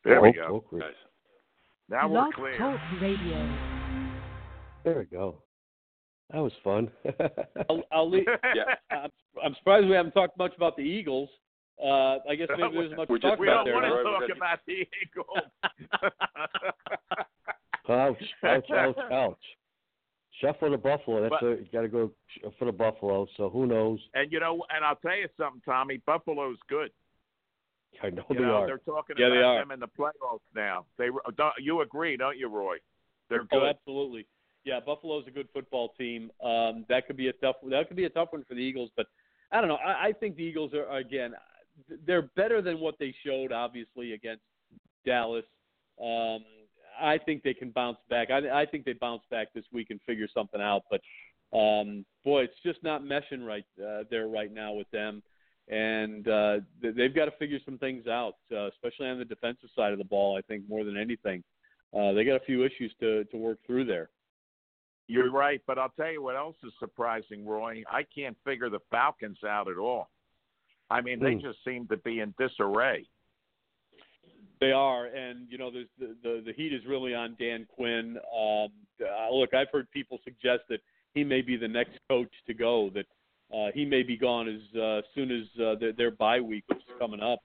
There we go. Nice. Now we're clear. Talk Radio. There we go. That was fun. I'll leave. Yeah. I'm surprised we haven't talked much about the Eagles. I guess maybe there's much to talk we about don't there. want to talk about the Eagles. Ouch. Shut for the Buffalo. You got to go for the Buffalo. So who knows? And I'll tell you something, Tommy. Buffalo's good. I know they are. They're talking about them in the playoffs now. You agree, don't you, Roy? They're good. Oh, absolutely. Yeah, Buffalo's a good football team. That could be a tough one for the Eagles. But I don't know. I think the Eagles are, again, they're better than what they showed, obviously, against Dallas. I think they can bounce back. I think they bounce back this week and figure something out. But, boy, it's just not meshing right there right now with them. And they've got to figure some things out, especially on the defensive side of the ball, I think, more than anything. They got a few issues to work through there. You're right, but I'll tell you what else is surprising, Roy. I can't figure the Falcons out at all. I mean, they just seem to be in disarray. They are, and there's the heat is really on Dan Quinn. Look, I've heard people suggest that he may be the next coach to go. That he may be gone as soon as their bye week, which is coming up.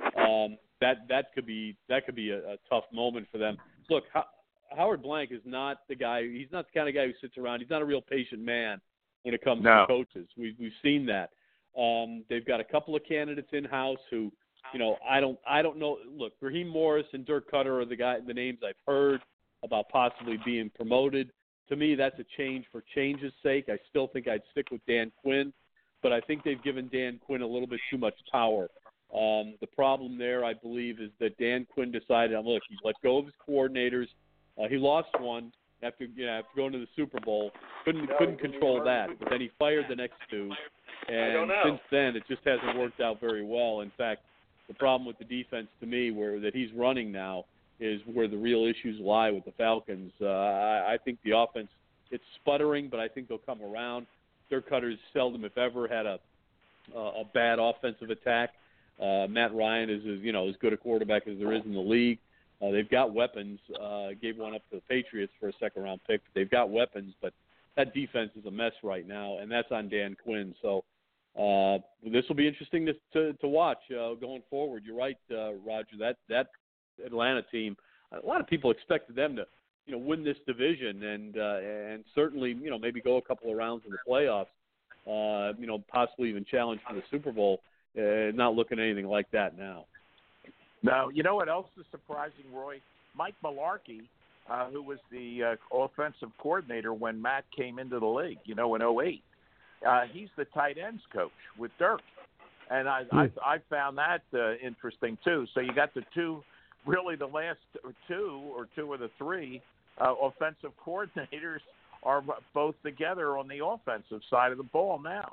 That could be a tough moment for them. Look, Howard Blank is not the guy. He's not the kind of guy who sits around. He's not a real patient man when it comes to coaches. We've seen that. They've got a couple of candidates in house who, I don't know. Look, Raheem Morris and Dirk Cutter are the names I've heard about possibly being promoted. To me, that's a change for change's sake. I still think I'd stick with Dan Quinn, but I think they've given Dan Quinn a little bit too much power. The problem there, I believe, is that Dan Quinn decided, look, he's let go of his coordinators. He lost one after going to the Super Bowl. Couldn't control that, but then he fired the next two. And since then, it just hasn't worked out very well. In fact, the problem with the defense, to me, that he's running now, is where the real issues lie with the Falcons. I think the offense, it's sputtering, but I think they'll come around. Dirk Cutter's seldom, if ever, had a bad offensive attack. Matt Ryan is as good a quarterback as there is in the league. They've got weapons. Gave one up to the Patriots for a second-round pick. They've got weapons, but that defense is a mess right now, and that's on Dan Quinn. So this will be interesting to watch going forward. You're right, Roger. That Atlanta team, a lot of people expected them to, win this division and certainly, maybe go a couple of rounds in the playoffs. Possibly even challenge for the Super Bowl. Not looking anything like that now. No, you know what else is surprising, Roy? Mike Mularkey, who was the offensive coordinator when Matt came into the league, in 2008. He's the tight ends coach with Dirk. And I found that interesting, too. So you got the last two of the three offensive coordinators are both together on the offensive side of the ball now.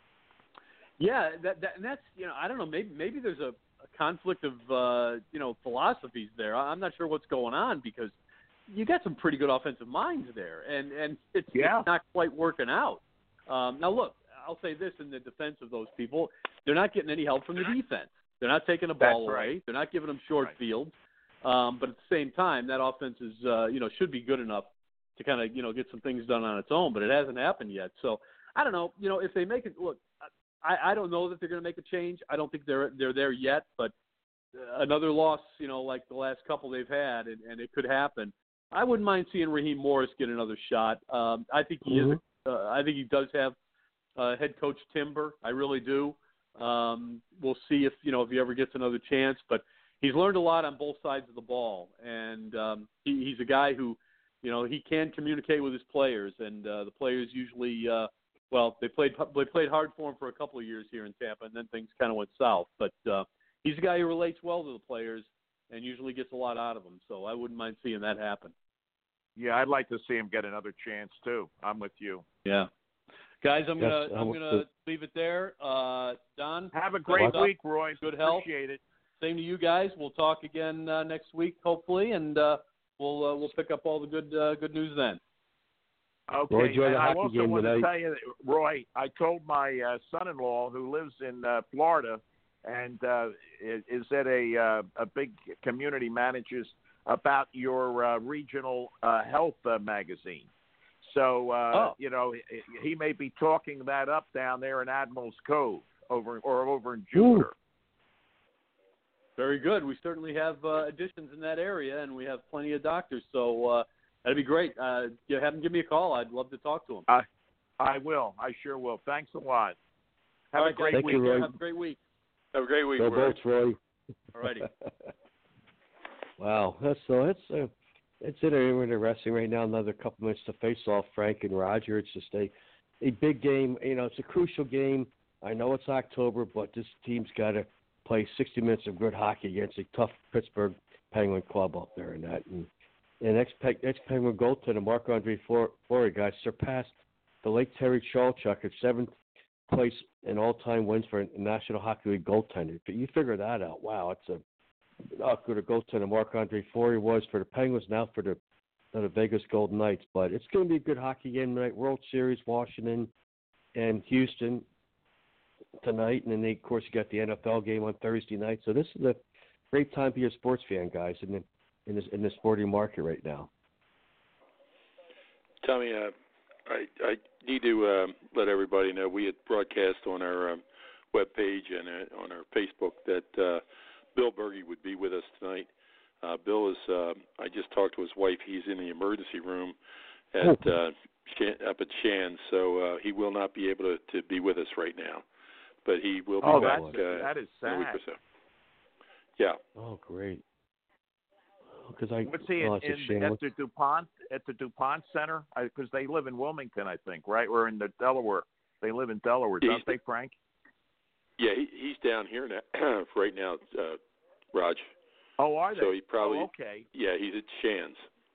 Yeah, and that's, I don't know, maybe there's a conflict of, philosophies there. I'm not sure what's going on because you got some pretty good offensive minds there, and it's not quite working out. Now, look, I'll say this in the defense of those people. They're not getting any help from the defense. They're not taking the ball away. They're not giving them short fields. But at the same time, that offense is, should be good enough to kind of, get some things done on its own, but it hasn't happened yet. So I don't know, if they make it, look, I don't know that they're going to make a change. I don't think they're there yet, but another loss, like the last couple they've had, and it could happen. I wouldn't mind seeing Raheem Morris get another shot. I think he is. I think he does have head coach timber. I really do. We'll see if he ever gets another chance, but he's learned a lot on both sides of the ball, and he's a guy who, he can communicate with his players, and the players usually. They played hard for him for a couple of years here in Tampa, and then things kind of went south. But he's a guy who relates well to the players and usually gets a lot out of them. So I wouldn't mind seeing that happen. Yeah, I'd like to see him get another chance too. I'm with you. Yeah, guys, I'm gonna leave it there. Don, have a great week, Roy. Good health. Appreciate it. Same to you guys. We'll talk again next week, hopefully, and we'll pick up all the good news then. Okay, and I also want to tell you, Roy, I told my son-in-law who lives in Florida and is at a big community managers about your regional health magazine. So you know, he may be talking that up down there in Admiral's Cove over in Jupiter. Ooh. Very good. We certainly have additions in that area, and we have plenty of doctors. So that'd be great. Have him give me a call. I'd love to talk to him. I will. I sure will. Thanks a lot. Have a great Thank week. you, Roy. Have a great week. Have a great week, Go Roy. Bolts, Roy. All righty. Wow, it's interesting right now. Another couple minutes to face off Frank and Roger. It's just a big game. You know, it's a crucial game. I know it's October, but this team's got to play 60 minutes of good hockey against a tough Pittsburgh Penguin club up there, and that. And ex-Penguin goaltender Marc-Andre Fleury, guys, surpassed the late Terry Chalchuk at 7th place in all-time wins for a National Hockey League goaltender. But you figure that out. Wow, it's how good a goaltender Marc-Andre Fleury was for the Penguins, now for the Vegas Golden Knights. But it's going to be a good hockey game tonight. World Series, Washington and Houston tonight. And then, of course, you got the NFL game on Thursday night. So this is a great time to be a sports fan, guys, in the sporting market right now. Tommy, I need to let everybody know we had broadcast on our webpage and on our Facebook that Bill Berge would be with us tonight. Bill is, I just talked to his wife. He's in the emergency room at up at Shands, so he will not be able to be with us right now. But he will be back that is sad. in a week or so. Yeah. Oh, great. What's he at the DuPont Center? Because they live in Wilmington, I think, right? Or in the Delaware. They live in Delaware, don't they, Frank? Yeah, he's down here now, right now, Raj. Oh, are they? So he probably. okay. Yeah, he's at Shands.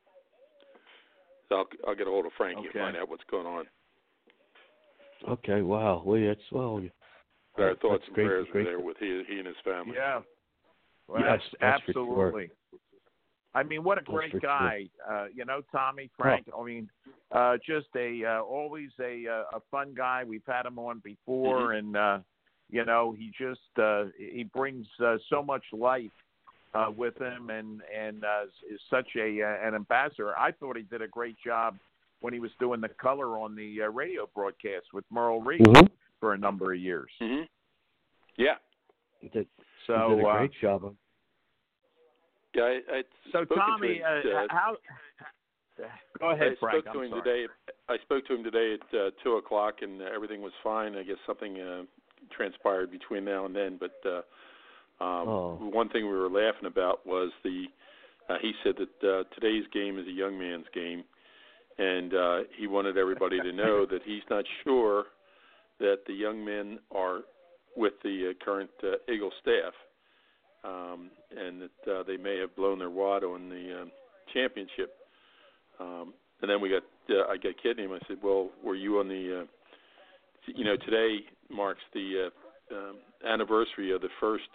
So I'll get a hold of Frankie and find out what's going on. Okay. Wow. Our thoughts and prayers are there with he and his family. Yeah. Well, yes, absolutely. I mean, what a great guy. You know, Tommy, Frank. I mean, just always a fun guy. We've had him on before, and you know, he brings so much life with him, and is such an ambassador. I thought he did a great job when he was doing the color on the radio broadcast with Merle Reed for a number of years. Mm-hmm. Yeah. He did a great job. Yeah, so Tommy, how? Go ahead, Frank. I spoke to him today at 2:00, and everything was fine. I guess something transpired between now and then, but one thing we were laughing about was he said that today's game is a young man's game, and he wanted everybody to know that he's not sure that the young men are with the current Eagle staff. And that they may have blown their wad on the championship. And then I got kidding him. I said, well, were you on the, today marks the anniversary of the first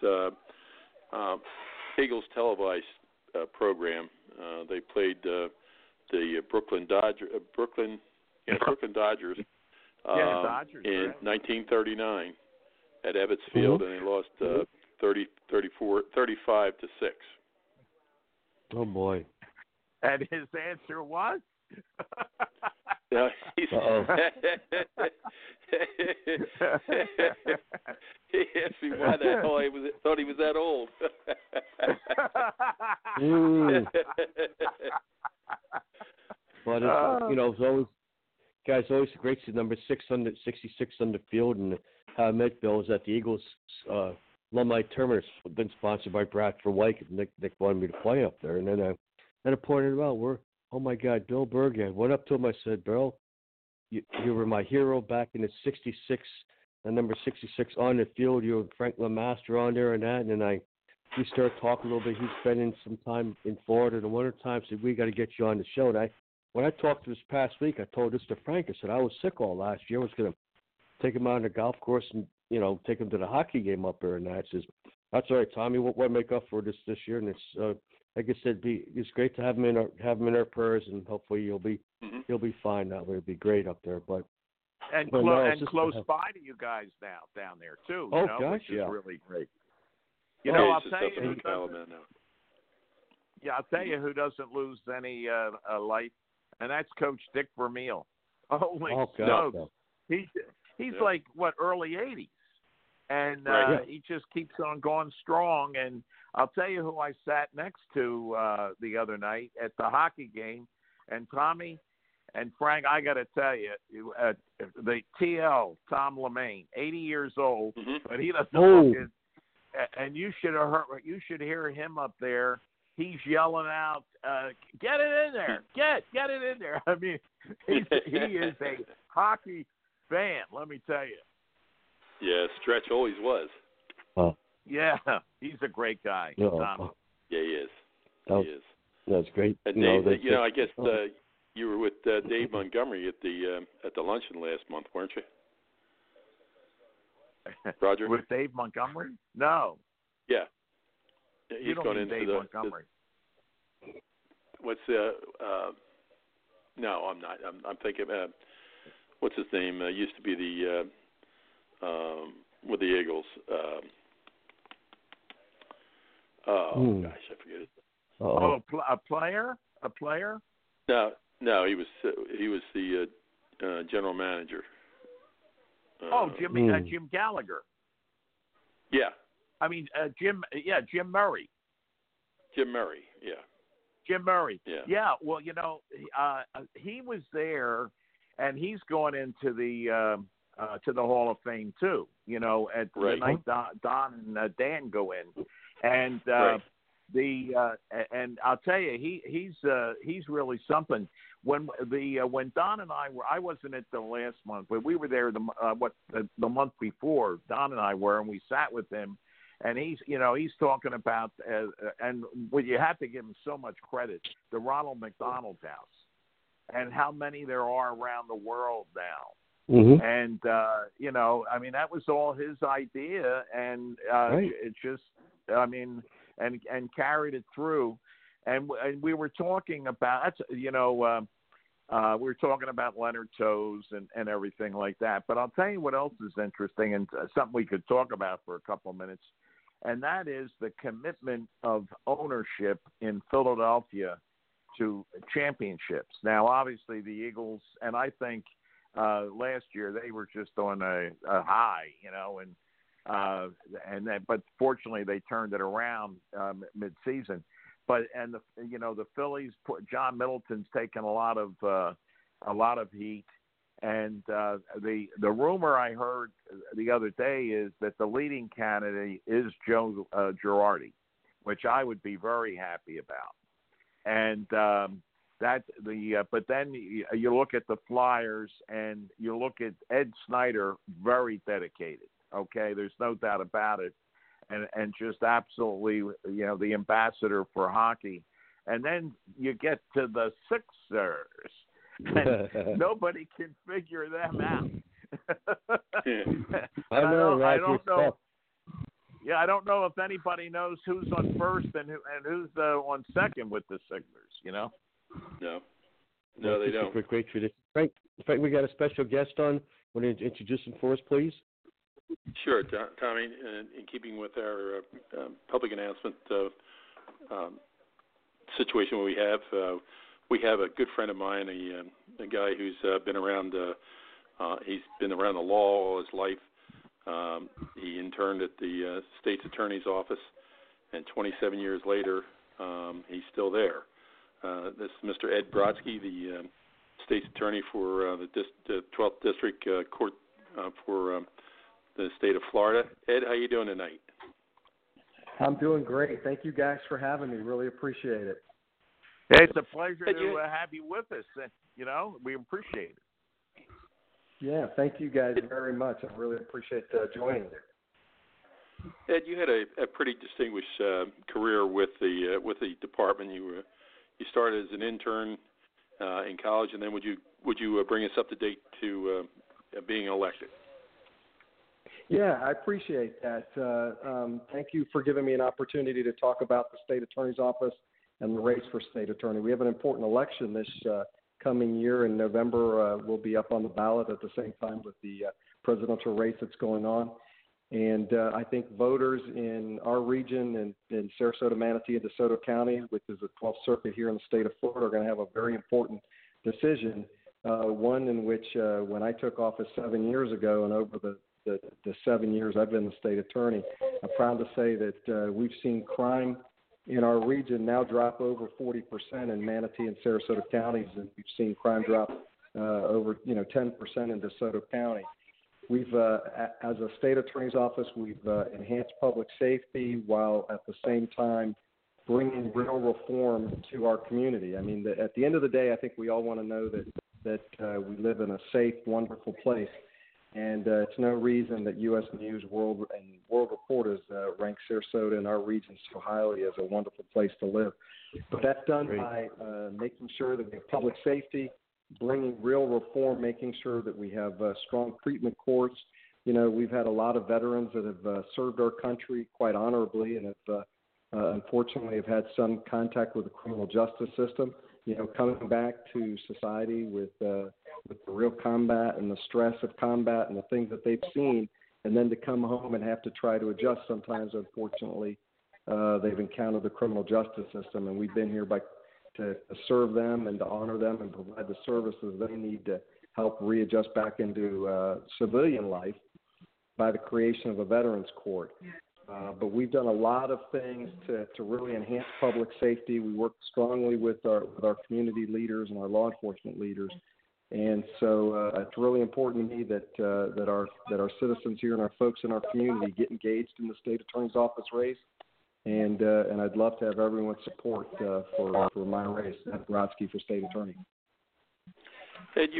Eagles televised program. They played the Brooklyn Dodgers in 1939 at Ebbets Field, and they lost 35-6. Oh boy! And his answer was. He asked me why the hell I thought he was that old. But it's always, guys, always great to see number 666 on the field, and how I met Bill was at the Eagles alumni tournament. It's been sponsored by Bradford White. Nick wanted me to play up there, and then I pointed out, oh my God, Bill Berge. I went up to him. I said, Bill, you were my hero back in the '66, number 66 on the field. You were Frank LeMaster on there and that, and then we started talking a little bit. He's spending some time in Florida in the wintertime, so we got to get you on the show. And when I talked to this past week, I told this to Frank. I said I was sick all last year. I was going to take him out on the golf course and take him to the hockey game up there. And that says, that's all right, Tommy. We'll make up for this year. And it's like I said, it's great to have him in our prayers, and hopefully he'll be fine that way. It'll be great up there. But close by to you guys now down there too. Oh gosh, which is really great. You know, I'll it's tell just you up who in Alabama now. Yeah, I'll tell you who doesn't lose any life, and that's Coach Dick Vermeil. Holy smokes. He's like, what, early 80s. And he just keeps on going strong. And I'll tell you who I sat next to the other night at the hockey game. And Tommy and Frank, I got to tell you, the TL, Tom Lemaine, 80 years old, but he doesn't look it. And you should hear him up there. He's yelling out, "Get it in there! Get it in there!" I mean, he is a hockey fan. Let me tell you. Yeah, Stretch always was. Oh. Yeah, he's a great guy. Tom. Yeah, he is. He is. That's great. And Dave, I guess you were with Dave Montgomery at the luncheon last month, weren't you? Roger? With Dave Montgomery? No. Yeah. He's going into Dave Montgomery. What's the? No, I'm not. I'm thinking. What's his name? Used to be the with the Eagles. Gosh, I forget it. A player? A player? No, he was the general manager. Jim Gallagher. Yeah. I mean, Jim Murray. Jim Murray, yeah. Jim Murray. Yeah. Yeah, well, he was there, and he's going into the Hall of Fame too. At the night Don and Dan go in, and and I'll tell you, he's really something. When Don and I wasn't at the last month, but we were there the month before. Don and I were, and we sat with him, and he's talking about and you have to give him so much credit, the Ronald McDonald House, and how many there are around the world now. Mm-hmm. And I mean, that was all his idea, and it just, I mean, and carried it through. And we were talking about, we were talking about Leonard Toews and everything like that. But I'll tell you what else is interesting, and something we could talk about for a couple of minutes, and that is the commitment of ownership in Philadelphia to championships. Now, obviously, the Eagles, and I think last year they were just on a high, but fortunately they turned it around mid-season. But the Phillies, John Middleton's taken a lot of heat, and the rumor I heard the other day is that the leading candidate is Joe Girardi, which I would be very happy about. And but then you look at the Flyers and you look at Ed Snyder, very dedicated. Okay, there's no doubt about it. And just absolutely, the ambassador for hockey. And then you get to the Sixers, and nobody can figure them out. I don't know. Yeah, I don't know if anybody knows who's on first and who's on second with the Sixers. No, they don't. Great tradition. Frank, we got a special guest on. Want to introduce him for us, please? Sure, Tommy. In keeping with our public announcement situation we have a good friend of mine, a guy who's been around. He's been around the law all his life. He interned at the state's attorney's office, and 27 years later, he's still there. This is Mr. Ed Brodsky, the state's attorney for the 12th District Court for the state of Florida. Ed, how you doing tonight? I'm doing great. Thank you guys for having me. Really appreciate it. Hey, it's a pleasure to have you with us. We appreciate it. Yeah, thank you guys very much. I really appreciate joining. Ed, you had a pretty distinguished career with the department. You started as an intern in college, and then would you bring us up to date to being elected? Yeah, I appreciate that. Thank you for giving me an opportunity to talk about the state attorney's office and the race for state attorney. We have an important election this coming year in November. We'll be up on the ballot at the same time with the presidential race that's going on. And I think voters in our region, in Sarasota, Manatee, and DeSoto County, which is the 12th Circuit here in the state of Florida, are going to have a very important decision, one in which when I took office 7 years ago, and over the 7 years I've been the state attorney, I'm proud to say that we've seen crime in our region now drop over 40% in Manatee and Sarasota counties, and we've seen crime drop over 10% in DeSoto County. We've, as a state attorney's office, we've enhanced public safety while at the same time bringing real reform to our community. I mean, at the end of the day, I think we all want to know that we live in a safe, wonderful place. And it's no reason that U.S. News World Report has ranked Sarasota and our region so highly as a wonderful place to live. But that's done by making sure that we have public safety, bringing real reform, making sure that we have strong treatment courts. You know, we've had a lot of veterans that have served our country quite honorably and have unfortunately have had some contact with the criminal justice system. You know, coming back to society with the real combat and the stress of combat and the things that they've seen, and then to come home and have to try to adjust sometimes, unfortunately, they've encountered the criminal justice system, and we've been here to serve them and to honor them and provide the services they need to help readjust back into civilian life by the creation of a veterans court. But we've done a lot of things to really enhance public safety. We work strongly with our community leaders and our law enforcement leaders. And so it's really important to me that our citizens here and our folks in our community get engaged in the state attorney's office race. And I'd love to have everyone's support for my race at Brodsky for state attorney. Ed,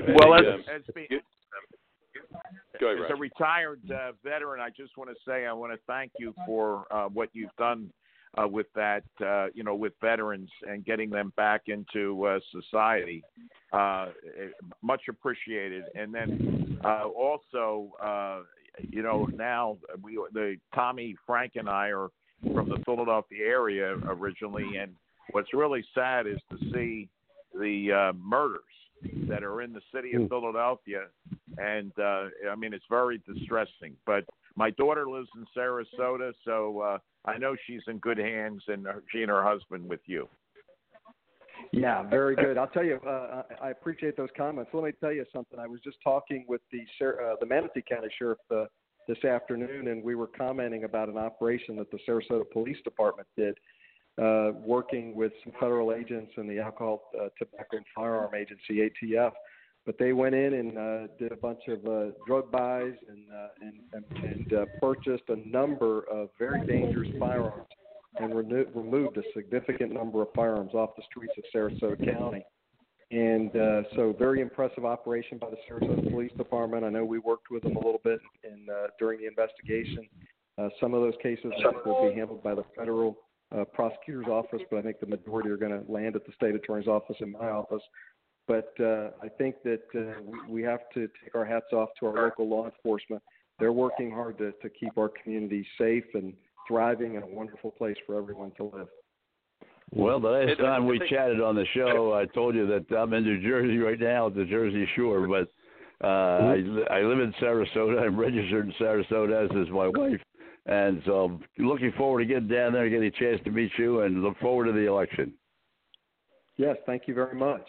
as a retired veteran, I just want to say I want to thank you for what you've done with that, with veterans and getting them back into society. Much appreciated. And then also, now Tommy, Frank, and I are from the Philadelphia area originally, and what's really sad is to see the murders that are in the city of Philadelphia, and it's very distressing. But my daughter lives in Sarasota, so I know she's in good hands, and she and her husband with you. Yeah, very good. I'll tell you, I appreciate those comments. Let me tell you something. I was just talking with the Manatee County Sheriff this afternoon, and we were commenting about an operation that the Sarasota Police Department did, working with some federal agents and the Alcohol, Tobacco, and Firearm Agency, ATF. But they went in and did a bunch of drug buys and purchased a number of very dangerous firearms and removed a significant number of firearms off the streets of Sarasota County. And so very impressive operation by the Sarasota Police Department. I know we worked with them a little bit during the investigation. Some of those cases will be handled by the federal prosecutor's office, but I think the majority are going to land at the state attorney's office in my office. But I think that we have to take our hats off to our local law enforcement. They're working hard to keep our community safe and thriving and a wonderful place for everyone to live. Well, the last time we chatted on the show, I told you that I'm in New Jersey right now at the Jersey Shore, but I live in Sarasota. I'm registered in Sarasota, as is my wife. And so looking forward to getting down there and getting a chance to meet you, and look forward to the election. Yes, thank you very much.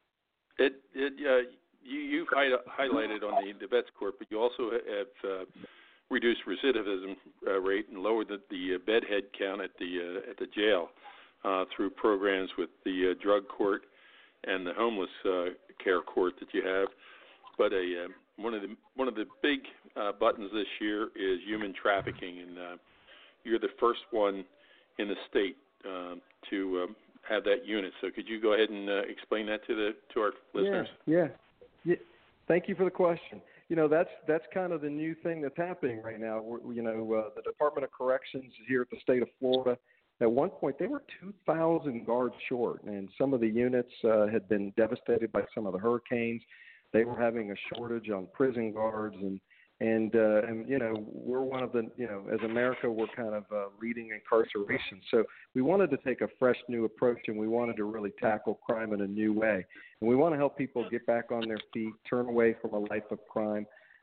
You've highlighted on the vets court, but you also have reduced recidivism rate and lowered the bed head count at the jail through programs with the drug court and the homeless care court that you have. But one of the big buttons this year is human trafficking, and you're the first one in the state to have that unit. So could you go ahead and explain that to our listeners? Yeah. Thank you for the question. You know, that's kind of the new thing that's happening right now. The Department of Corrections here at the state of Florida, at one point they were 2,000 guards short, and some of the units had been devastated by some of the hurricanes. They were having a shortage on prison guards, and we're one of the, as America, we're kind of leading incarceration. So we wanted to take a fresh new approach, and we wanted to really tackle crime in a new way. And we want to help people get back on their feet, turn away from a life of crime.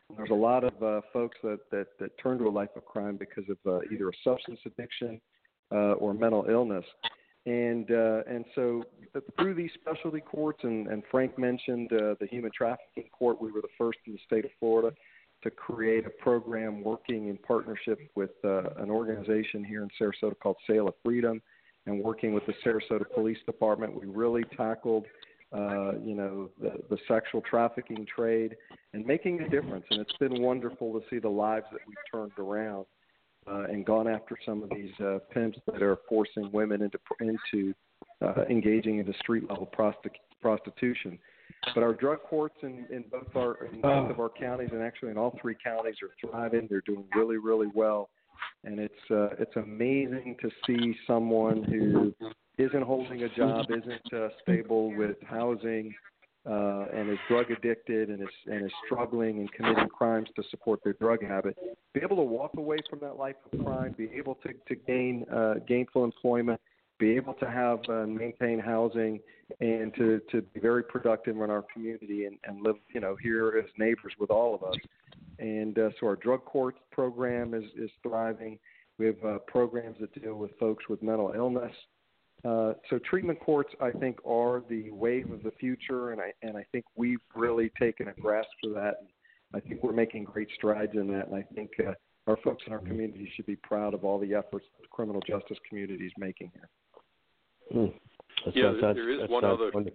There's a lot of folks that turn to a life of crime because of either a substance addiction or mental illness. And so through these specialty courts, and Frank mentioned the human trafficking court, we were the first in the state of Florida to create a program working in partnership with an organization here in Sarasota called Sail of Freedom, and working with the Sarasota Police Department. We really tackled the sexual trafficking trade and making a difference. And it's been wonderful to see the lives that we've turned around and gone after some of these pimps that are forcing women into engaging into street-level prostitution. But our drug courts in both of our counties, and actually in all 3 counties, are thriving. They're doing really, really well. And it's amazing to see someone who isn't holding a job, isn't stable with housing, and is drug addicted and is struggling and committing crimes to support their drug habit, be able to walk away from that life of crime, be able to gain gainful employment, be able to have maintain housing, and to be very productive in our community and live here as neighbors with all of us. And so our drug court program is thriving. We have programs that deal with folks with mental illness. So treatment courts, I think, are the wave of the future, and I think we've really taken a grasp for that. And I think we're making great strides in that, and I think our folks in our community should be proud of all the efforts the criminal justice community is making here. There is one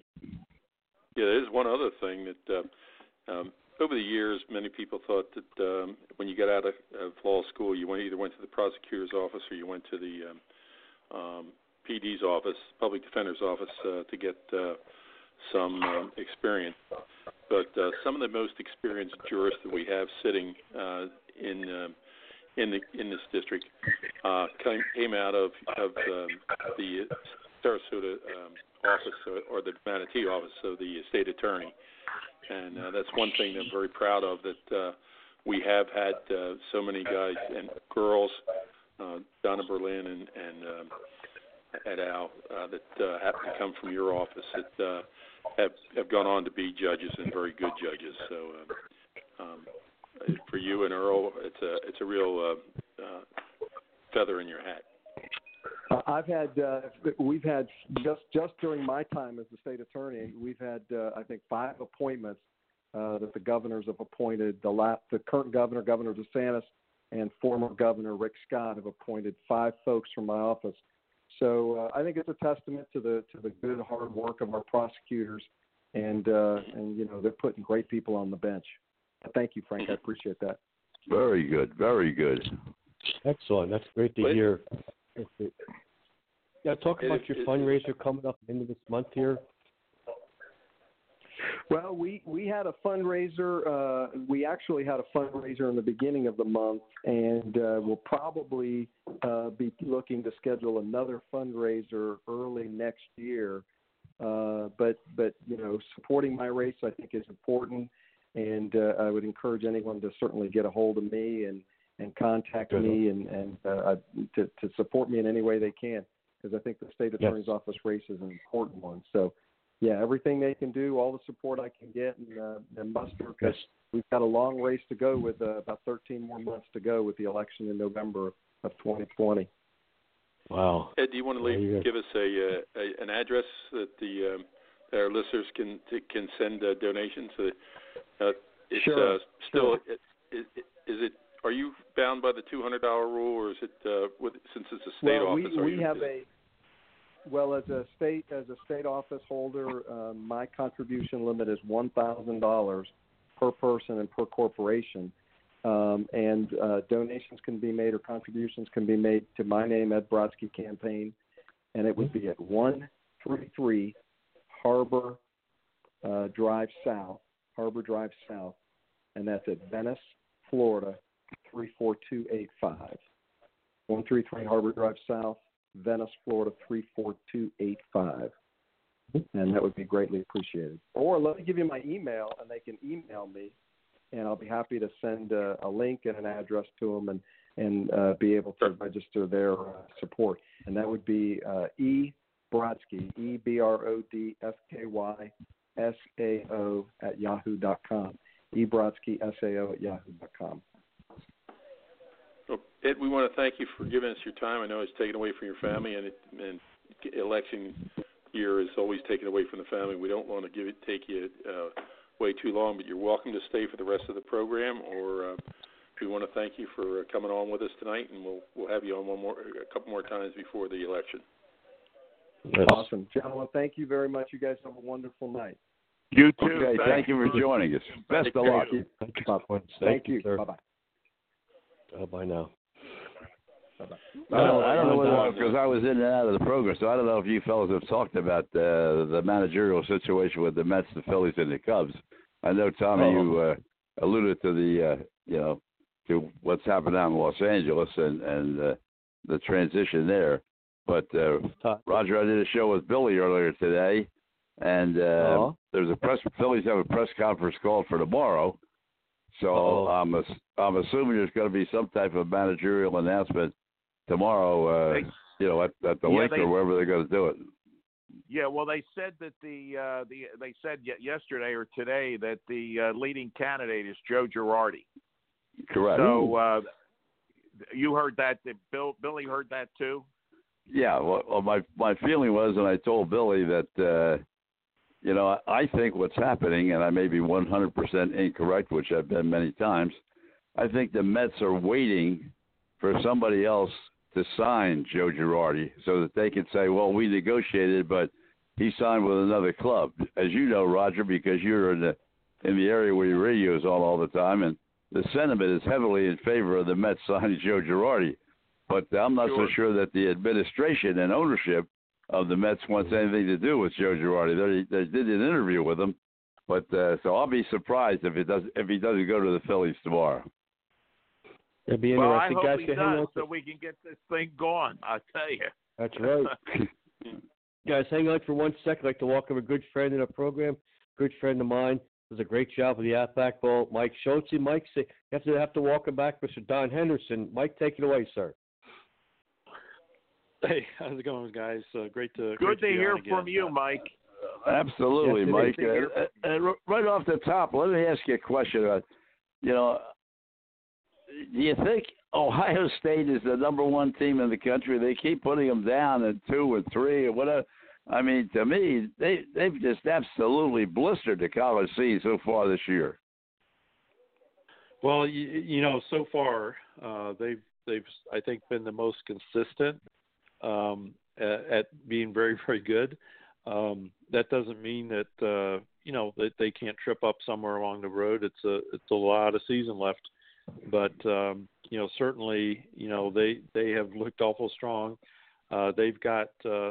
other thing that over the years, many people thought that when you got out of law school, you either went to the prosecutor's office or you went to the PD's office, public defender's office, to get some experience. But some of the most experienced jurists that we have sitting in this district came out of the Sarasota office or the Manatee office of the state attorney. And that's one thing that I'm very proud of, that we have had so many guys and girls, Donna Berlin and et al., that happen to come from your office that have gone on to be judges and very good judges. So for you and Earl, it's a real feather in your hat. We've had just during my time as the state attorney, we've had I think 5 appointments that the governors have appointed. The current governor, Governor DeSantis, and former Governor Rick Scott have appointed 5 folks from my office. So I think it's a testament to the good hard work of our prosecutors, and they're putting great people on the bench. Thank you, Frank. I appreciate that. Very good. Very good. Excellent. That's great to hear. Yeah, talk about your fundraiser coming up into this month here. Well, we had a fundraiser. We actually had a fundraiser in the beginning of the month, and we'll probably be looking to schedule another fundraiser early next year. But supporting my race, I think, is important, and I would encourage anyone to certainly get a hold of me and contact me and to support me in any way they can, because I think the state attorney's office race is an important one. So, yeah, everything they can do, all the support I can get and muster, because we've got a long race to go with about 13 more months to go with the election in November of 2020. Wow. Ed, do you want to give us an address that our listeners can send donations? Sure. Is it? Are you bound by the $200 rule, or is it since it's a state office? We have as a state office holder, my contribution limit is $1,000 per person and per corporation, and donations can be made or contributions can be made to my name, Ed Brodsky Campaign, and it would be at 133 Harbor Drive South, and that's at Venice, Florida, 34285. 133 Harbor Drive South, Venice, Florida, 34285. And that would be greatly appreciated. Or let me give you my email, and they can email me, and I'll be happy to send a link and an address to them and be able to register their support. And that would be eBrodsky, EBRODSKY, SAO @yahoo.com. ebrodsky.sao@yahoo.com. Well, Ed, we want to thank you for giving us your time. I know it's taken away from your family, and election year is always taken away from the family. We don't want to take you way too long, but you're welcome to stay for the rest of the program, or we want to thank you for coming on with us tonight, and we'll have you on a couple more times before the election. Awesome. Gentlemen, thank you very much. You guys have a wonderful night. You too. Okay, thank you for joining us. Best of luck. Thank you. Bye-bye. Bye now. I don't know because I was in and out of the program, so I don't know if you fellas have talked about the managerial situation with the Mets, the Phillies, and the Cubs. I know, Tommy, you alluded to the to what's happened out in Los Angeles and the transition there. But Roger, I did a show with Billy earlier today, and Phillies have a press conference called for tomorrow. So I'm assuming there's going to be some type of managerial announcement tomorrow, at the link or wherever they're going to do it. Yeah, well, they said that they said yesterday or today that the leading candidate is Joe Girardi. Correct. So you heard that? Billy heard that too? Yeah. Well, my feeling was, and I told Billy that I think what's happening, and I may be 100% incorrect, which I've been many times. I think the Mets are waiting for somebody else to sign Joe Girardi so that they can say, well, we negotiated, but he signed with another club. As you know, Roger, because you're in the area where your radio is on all the time, and the sentiment is heavily in favor of the Mets signing Joe Girardi. But I'm not so sure that the administration and ownership of the Mets wants anything to do with Joe Girardi. They did an interview with him, but so I'll be surprised if he doesn't go to the Phillies tomorrow. It'd be interesting. Well, I hope he does, so we can get this thing going. I tell you. That's right. Guys, hang on for 1 second. I'd like to welcome a good friend in the program, good friend of mine. Does a great job with the Outback Bowl, Mike Schultz. Mike, you have to welcome back Mr. Don Henderson. Mike, take it away, sir. Hey, how's it going, guys? Great to hear from you, Mike. Absolutely, Mike. And right off the top, let me ask you a question about, do you think Ohio State is the number one team in the country? They keep putting them down at 2 or 3 or whatever. I mean, to me, they've just absolutely blistered the college scene so far this year. Well, so far they've I think been the most consistent at being very, very good. That doesn't mean that that they can't trip up somewhere along the road. It's a lot of season left, but certainly they have looked awful strong. They've got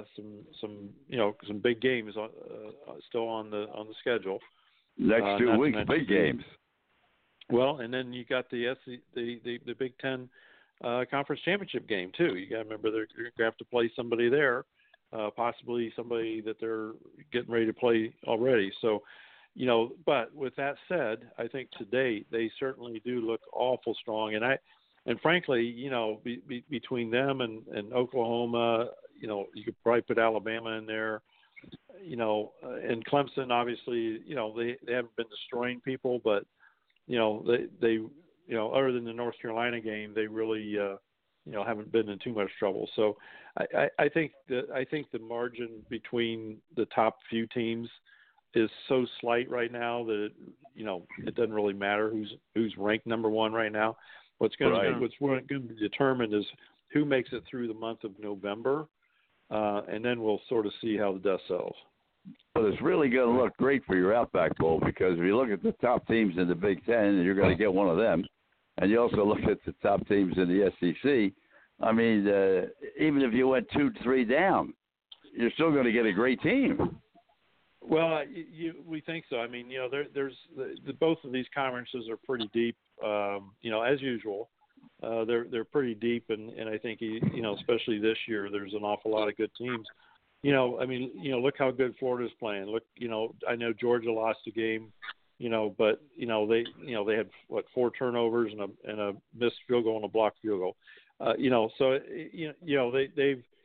some big games still on the schedule. Next 2 weeks, big games. Well, and then you got the Big Ten conference championship game too. You got to remember they're going to have to play somebody there, possibly somebody that they're getting ready to play already. So, but with that said, I think today they certainly do look awful strong, and frankly, between them and Oklahoma, you could probably put Alabama in there, and Clemson, obviously, they haven't been destroying people, but they other than the North Carolina game, they really haven't been in too much trouble. So I think the margin between the top few teams is so slight right now that it doesn't really matter who's ranked number one right now. What's going to be determined is who makes it through the month of November, and then we'll sort of see how the dust settles. But it's really going to look great for your Outback Bowl, because if you look at the top teams in the Big Ten, you're going to get one of them. And you also look at the top teams in the SEC. I mean, even if you went 2-3 down, you're still going to get a great team. Well, we think so. I mean, there's both of these conferences are pretty deep. As usual, they're pretty deep, and I think especially this year, there's an awful lot of good teams. Look how good Florida's playing. Look, I know Georgia lost a game, but they had 4 turnovers and a missed field goal and a blocked field goal. So they've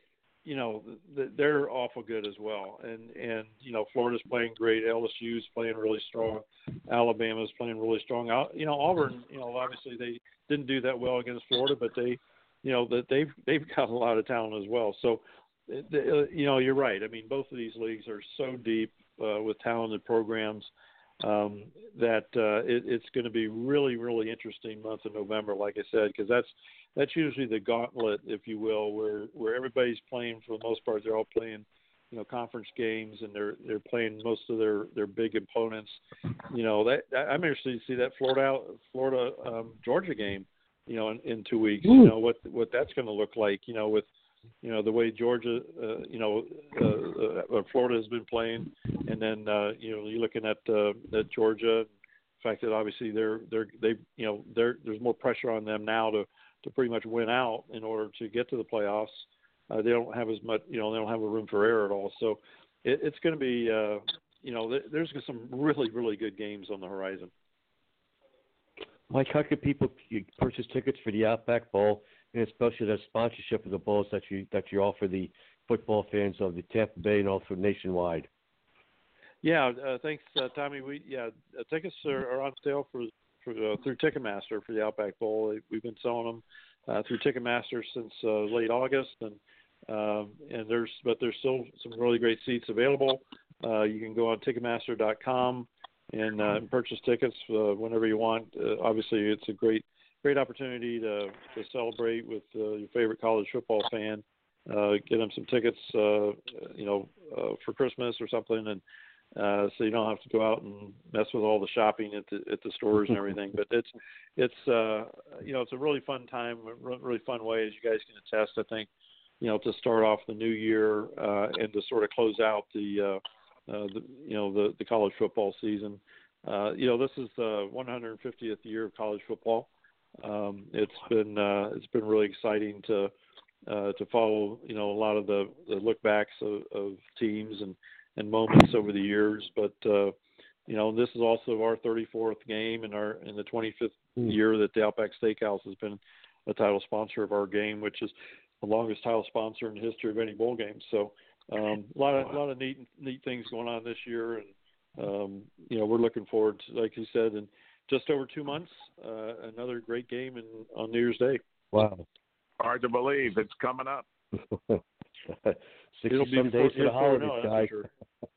they're awful good as well. And Florida's playing great. LSU's playing really strong. Alabama's playing really strong. Auburn, obviously they didn't do that well against Florida, but they've got a lot of talent as well. So, you're right. I mean, both of these leagues are so deep with talented programs that it's going to be really, really interesting month of November, like I said, because that's usually the gauntlet, if you will, where everybody's playing for the most part. They're all playing, conference games, and they're playing most of their big opponents. I'm interested to see that Florida Georgia game, in 2 weeks. What that's going to look like. With the way Georgia, Florida has been playing, and then you're looking at Georgia. The fact that obviously there's more pressure on them now to pretty much win out in order to get to the playoffs. They don't have as much, they don't have a room for error at all. So it's going to be, there's some really, really good games on the horizon. Mike, how can people purchase tickets for the Outback Bowl, and especially the sponsorship of the bowls that you offer the football fans of the Tampa Bay and also nationwide? Yeah, thanks, Tommy. Tickets are on sale through Ticketmaster for the Outback Bowl. We've been selling them through Ticketmaster since late August, and there's still some really great seats available. You can go on Ticketmaster.com and purchase tickets whenever you want. Obviously, it's a great opportunity to celebrate with your favorite college football fan. Get them some tickets, for Christmas or something, and so you don't have to go out and mess with all the shopping at the stores and everything. But it's a really fun time, a really fun way, as you guys can attest. I think to start off the new year and to sort of close out the college football season. This is the 150th year of college football. It's been really exciting to follow a lot of the look backs of teams and moments over the years. But this is also our 34th game in the 25th year that the Outback Steakhouse has been a title sponsor of our game, which is the longest title sponsor in the history of any bowl game. So a lot of neat things going on this year, and we're looking forward to, like you said, in just over 2 months, another great game on New Year's Day. Wow. Hard to believe it's coming up. 60-some days to the holidays, guys. Sure.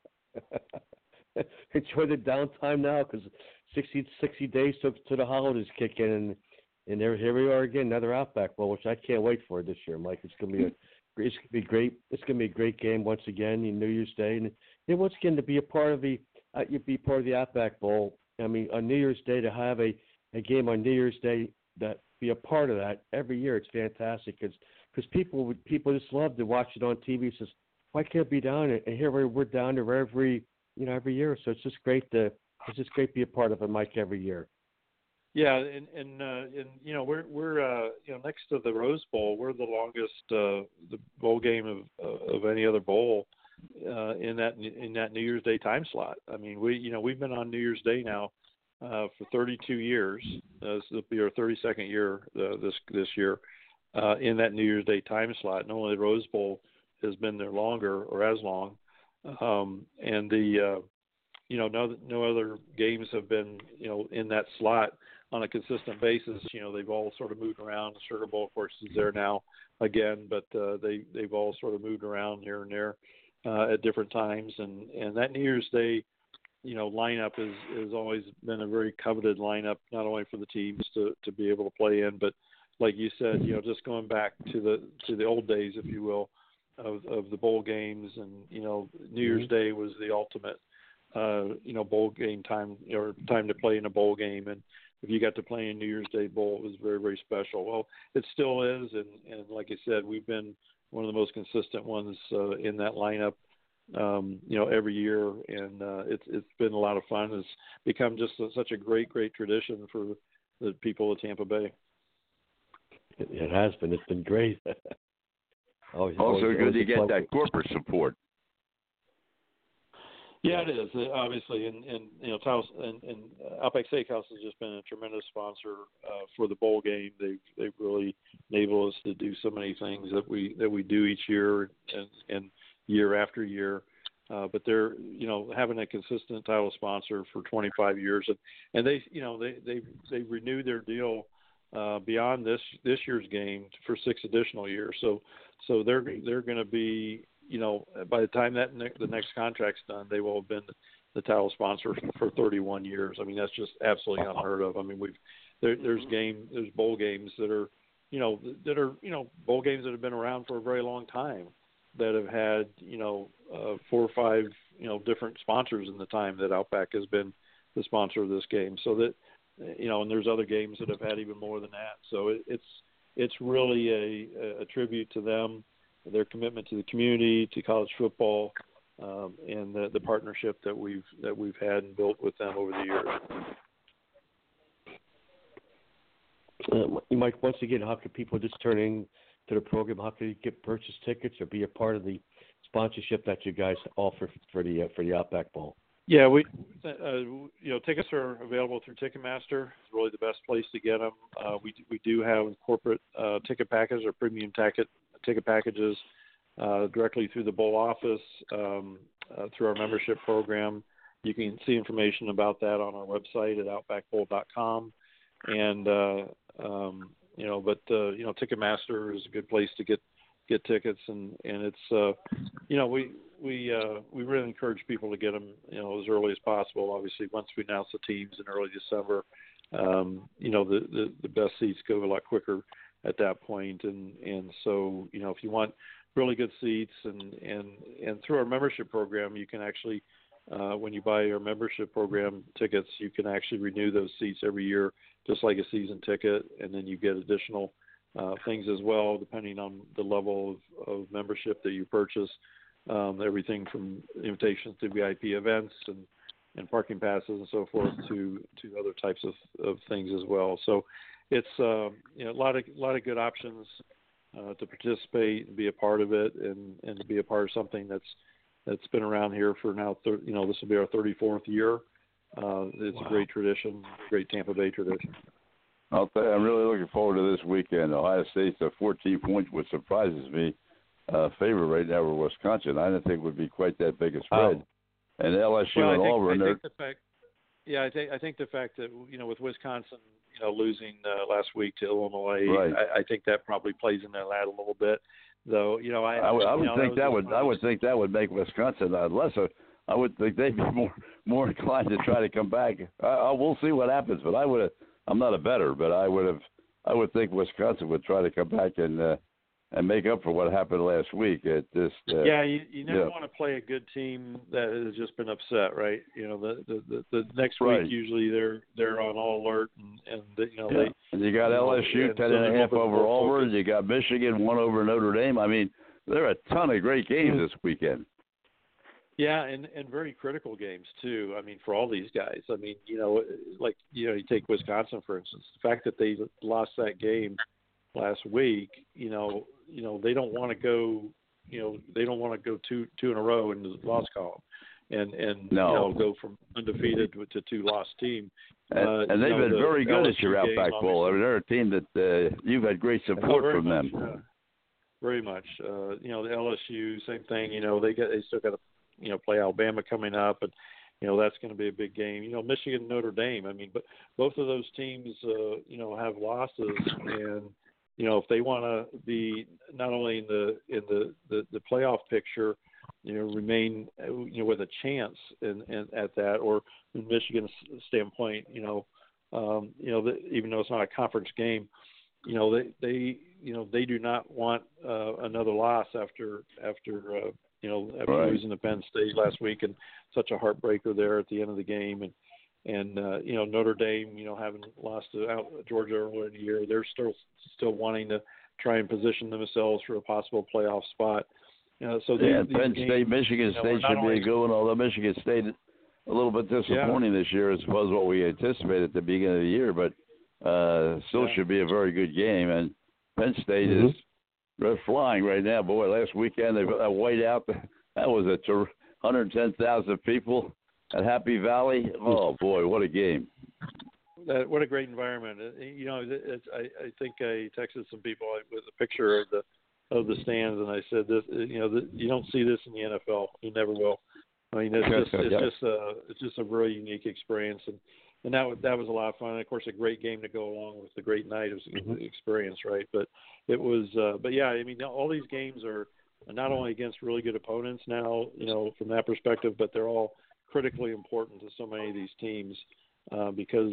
Enjoy the downtime now, because 60 days to the holidays kick in, and here we are again, another Outback Bowl, which I can't wait for this year, Mike. It's gonna be great. It's gonna be a great game once again on New Year's Day, and once again to be a part of the Outback Bowl. I mean, on New Year's Day, to have a game on New Year's Day, that be a part of that every year, it's fantastic, because people just love to watch it on TV. Says, why can't it be down? And here we're down there every year. So it's just great to be a part of it, Mike, every year. Yeah, and we're next to the Rose Bowl, we're the longest the bowl game of any other bowl in that New Year's Day time slot. I mean, we've been on New Year's Day now for 32 years. This will be our 32nd year this year in that New Year's Day time slot. And only the Rose Bowl has been there longer or as long, and no other games have been in that slot on a consistent basis. They've all sort of moved around. The Sugar Bowl, of course, is there now again, but they've all sort of moved around here and there at different times. And that New Year's Day, lineup has always been a very coveted lineup, not only for the teams to be able to play in, but like you said, just going back to the old days, if you will, of the bowl games. And New Year's Day was the ultimate bowl game time, or time to play in a bowl game. And if you got to play in New Year's Day bowl, it was very, very special. Well, it still is, and like I said, we've been one of the most consistent ones in that lineup, every year, and it's been a lot of fun. It's become just such a great tradition for the people of Tampa Bay. It has been. It's been great. Also good to get that corporate support. Yeah, it is obviously, and Taos and Outback Steakhouse has just been a tremendous sponsor for the bowl game. They've really enabled us to do so many things that we do each year and year after year. But they're having a consistent title sponsor for 25 years, and they renewed their deal beyond this year's game for 6 additional years. So they're going to be, by the time that the next contract's done, they will have been the title sponsor for 31 years. I mean, that's just absolutely unheard of. I mean, there's bowl games that are bowl games that have been around for a very long time that have had 4 or 5 different sponsors in the time that Outback has been the sponsor of this game. So that and there's other games that have had even more than that. So it's really a tribute to them, their commitment to the community, to college football, and the partnership that we've had and built with them over the years. Mike, once again, how can people just turn in to the program? How can you get purchase tickets or be a part of the sponsorship that you guys offer for the Outback Bowl? Yeah, we tickets are available through Ticketmaster. It's really the best place to get them. We do have corporate ticket packages or premium ticket packages directly through the bowl office through our membership program. You can see information about that on our website at outbackbowl.com. And Ticketmaster is a good place to get tickets, and it's we really encourage people to get them as early as possible. Obviously, once we announce the teams in early December, the best seats go a lot quicker at that point, and so if you want really good seats and through our membership program, you can actually when you buy your membership program tickets, you can actually renew those seats every year, just like a season ticket, and then you get additional things as well, depending on the level of membership that you purchase. Everything from invitations to VIP events and parking passes and so forth to other types of things as well. So it's a lot of good options to participate and be a part of it, and to be a part of something that's been around here for now. This will be our 34th year. It's a great tradition, great Tampa Bay tradition. I'll tell you, I'm really looking forward to this weekend. Ohio State's a 14-point, which surprises me. Favorite right now for Wisconsin. I didn't think would be quite that big a spread. And LSU and Auburn. I think the fact that with Wisconsin losing last week to Illinois, right. I think that probably plays in that a little bit. Though I would think that would make Wisconsin lesser. I would think they'd be more inclined to try to come back. We'll see what happens, but I'm not a bettor, but I would think Wisconsin would try to come back and make up for what happened last week. You never want to play a good team that has just been upset, right? The next week usually they're on all alert and you got LSU 10.5 over Auburn. You got Michigan 1 over Notre Dame. I mean, there are a ton of great games this weekend. Yeah, and very critical games too. I mean, for all these guys. I mean, you take Wisconsin for instance. The fact that they lost that game last week, they don't want to go. They don't want to go two in a row in the loss column, and go from undefeated to 2-loss team. And they've been very good at your Outback Bowl. I mean, they're a team that you've had great support from them. Yeah. Very much. The LSU, same thing. They still got to play Alabama coming up, and that's going to be a big game. Michigan, Notre Dame. I mean, but both of those teams, have losses, and if they want to be not only in the playoff picture, remain with a chance at that, or from Michigan's standpoint, even though it's not a conference game, they do not want another loss after losing to Penn State last week, and such a heartbreaker there at the end of the game, and Notre Dame, having lost to Georgia earlier in the year, they're still wanting to try and position themselves for a possible playoff spot. Penn State, Michigan State should be a good one, although Michigan State a little bit disappointing this year as opposed to what we anticipated at the beginning of the year, but still should be a very good game. And Penn State is flying right now. Boy, last weekend they white out. That was 110,000 people at Happy Valley. Oh boy, what a game! What a great environment. I think I texted some people with a picture of the stands, and I said, "This, you don't see this in the NFL. You never will." I mean, it's just a really unique experience, and that was a lot of fun. And of course, a great game to go along with the great night of experience, right? But it was, but yeah, I mean, all these games are not only against really good opponents now, from that perspective, but they're all critically important to so many of these teams because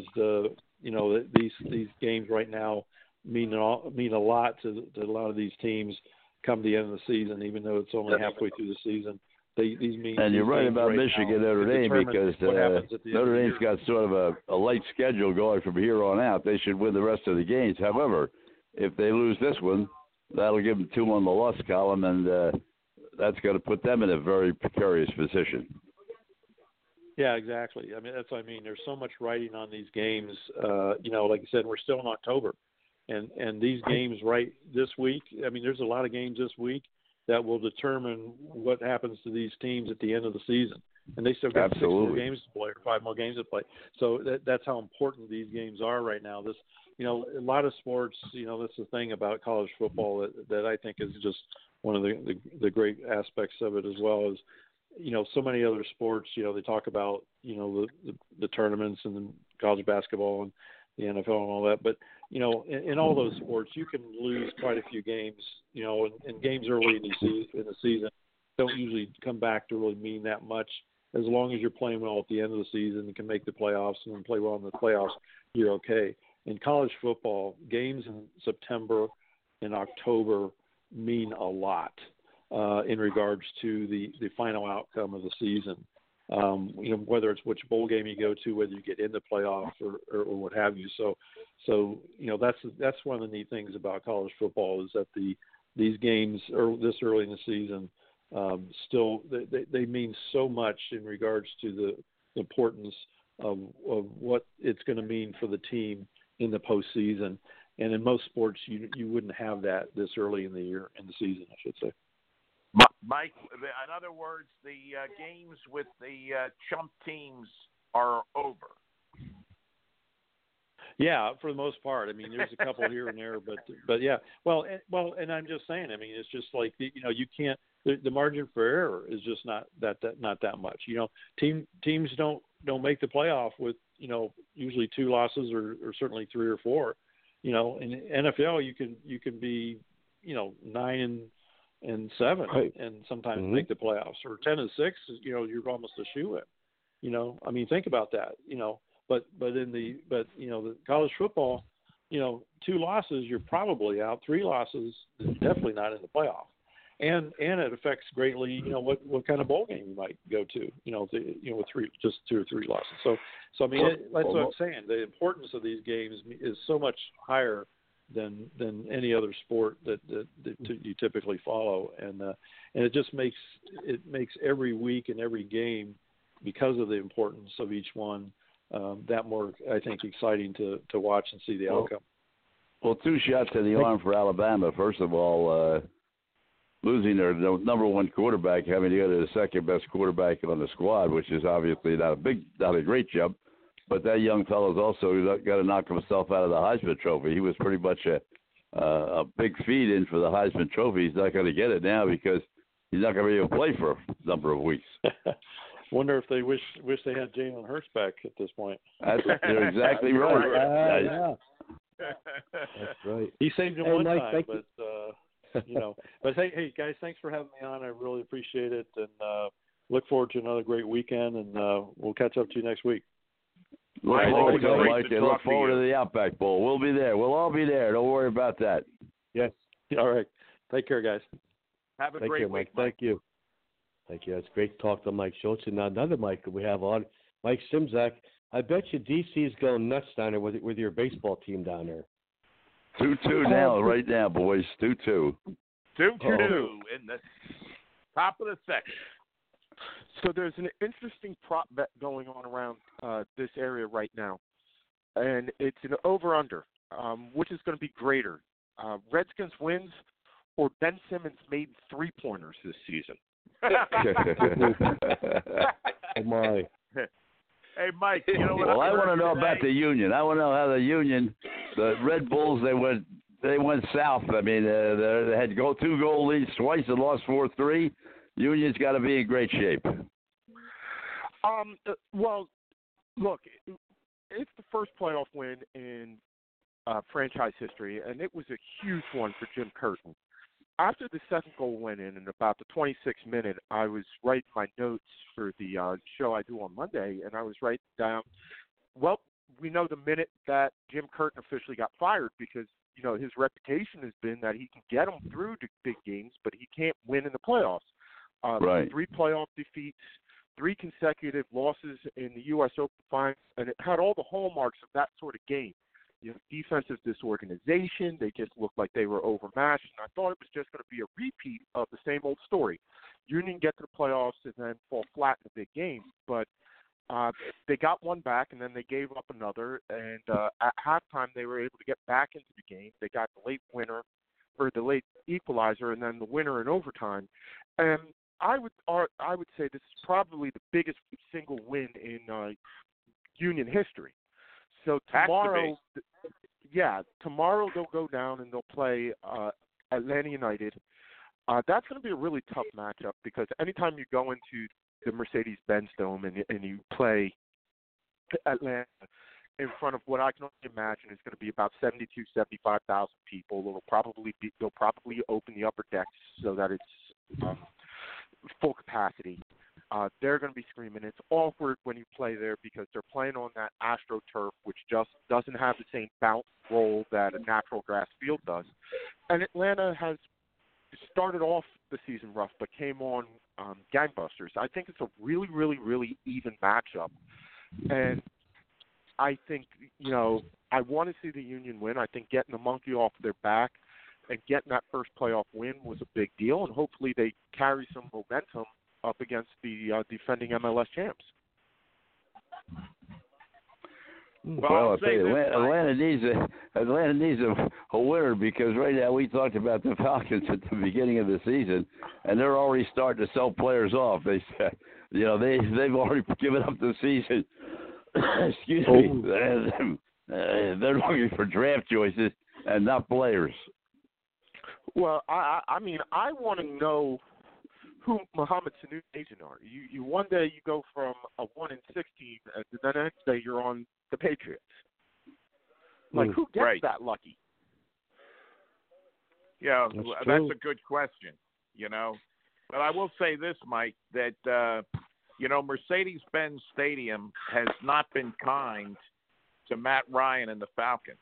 these games right now mean a lot to a lot of these teams come the end of the season, even though it's only halfway through the season. And you're right about Michigan, Notre Dame, because Notre Dame's got sort of a light schedule going from here on out. They should win the rest of the games. However, if they lose this one, that'll give them 2 on the loss column, and that's going to put them in a very precarious position. Yeah, exactly. I mean, that's what I mean. There's so much writing on these games. Like I said, we're still in October, and these games right this week. I mean, there's a lot of games this week that will determine what happens to these teams at the end of the season. And they still got 6 more games to play or 5 more games to play. So that's how important these games are right now. This, a lot of sports, that's the thing about college football that I think is just one of the great aspects of it as well as, so many other sports, they talk about, the tournaments and the college basketball and the NFL and all that. But, in all those sports, you can lose quite a few games, and games early in the season don't usually come back to really mean that much. As long as you're playing well at the end of the season and can make the playoffs and then play well in the playoffs, you're okay. In college football, games in September and October mean a lot in regards to the final outcome of the season. Whether it's which bowl game you go to, whether you get in the playoffs or what have you. So that's one of the neat things about college football is that these games this early in the season still they mean so much in regards to the importance of what it's going to mean for the team in the postseason. And in most sports, you wouldn't have that this early in the season, I should say. Mike, in other words, the games with the chump teams are over. Yeah, for the most part. I mean, there's a couple here and there, but yeah. Well, and I'm just saying. I mean, it's just like you can't. The margin for error is just not that much. Teams don't make the playoff with usually 2 losses or certainly 3 or 4. In NFL, you can be 9-7 and sometimes make the playoffs, or 10-6. You're almost a shoo-in. I mean, think about that. But the college football, 2 losses, you're probably out. 3 losses, definitely not in the playoff. And it affects greatly, what kind of bowl game you might go to, with 2 or 3 losses. So I mean, that's what I'm saying. The importance of these games is so much higher than any other sport that you typically follow, and it just makes every week and every game, because of the importance of each one, that more, I think, exciting to watch and see the outcome. Well, 2 shots in the arm for Alabama. First of all, losing their number 1 quarterback, having to go to the second best quarterback on the squad, which is obviously not a great jump. But that young fellow's also got to knock himself out of the Heisman Trophy. He was pretty much a big feed-in for the Heisman Trophy. He's not going to get it now because he's not going to be able to play for a number of weeks. Wonder if they wish they had Jalen Hurts back at this point. You're exactly right. Yeah. That's right. He saved him one time, but But hey, guys, thanks for having me on. I really appreciate it, and look forward to another great weekend. And we'll catch up to you next week. Mike, look forward to the Outback Bowl. We'll be there. We'll all be there. Don't worry about that. Yes. All right. Take care, guys. Have a great week, Mike. Thank you. Thank you. That's great to talk to Mike Schultz. And now another Mike we have on, Mike Simzak. I bet you DC's going nuts down there with your baseball team down there. 2-2 now, right now, boys. 2-2. 2-2 in the top of the second. So there's an interesting prop bet going on around this area right now, and it's an over-under, which is going to be greater. Redskins wins or Ben Simmons made 3-pointers this season. Oh my. Hey, Mike, you know what? Well, I want to know about the Union. I want to know how the Union, the Red Bulls, they went south. I mean, they had 2-goal leads twice and lost 4-3. Union's got to be in great shape. Well, look, it's the first playoff win in franchise history, and it was a huge one for Jim Curtin. After the second goal went in about the 26th minute, I was writing my notes for the show I do on Monday, and I was writing down, well, we know the minute that Jim Curtin officially got fired because, you know, his reputation has been that he can get them through to big games, but he can't win in the playoffs. Right. 3 playoff defeats, 3 consecutive losses in the U.S. Open Finals, and it had all the hallmarks of that sort of game. You know, defensive disorganization, they just looked like they were overmatched, and I thought it was just going to be a repeat of the same old story. Union get to the playoffs and then fall flat in a big game, but they got one back, and then they gave up another, and at halftime they were able to get back into the game. They got the late winner, or the late equalizer, and then the winner in overtime. And I would say this is probably the biggest single win in Union history. So tomorrow, tomorrow they'll go down and they'll play Atlanta United. That's going to be a really tough matchup because anytime you go into the Mercedes-Benz Dome and you play Atlanta in front of what I can only imagine is going to be about 75,000 people. They'll probably open the upper decks so that it's full capacity. They're going to be screaming. It's awkward when you play there because they're playing on that AstroTurf, which just doesn't have the same bounce roll that a natural grass field does. And Atlanta has started off the season rough, but came on gangbusters. I think it's a really, really, really even matchup. And I think, you know, I want to see the Union win. I think getting the monkey off their back and getting that first playoff win was a big deal, and hopefully they carry some momentum up against the defending MLS champs. Well, I'll tell you, Atlanta needs a winner because right now we talked about the Falcons at the beginning of the season, and they're already starting to sell players off. They said, you know, they've already given up the season. Excuse me. They're looking for draft choices and not players. Well, I mean, I want to know who Mohamed Sanu's agent are. You one day you go from a 1-16, and the next day you're on the Patriots. Like, who gets that lucky? Yeah, that's a good question, you know. But I will say this, Mike, that, you know, Mercedes-Benz Stadium has not been kind to Matt Ryan and the Falcons.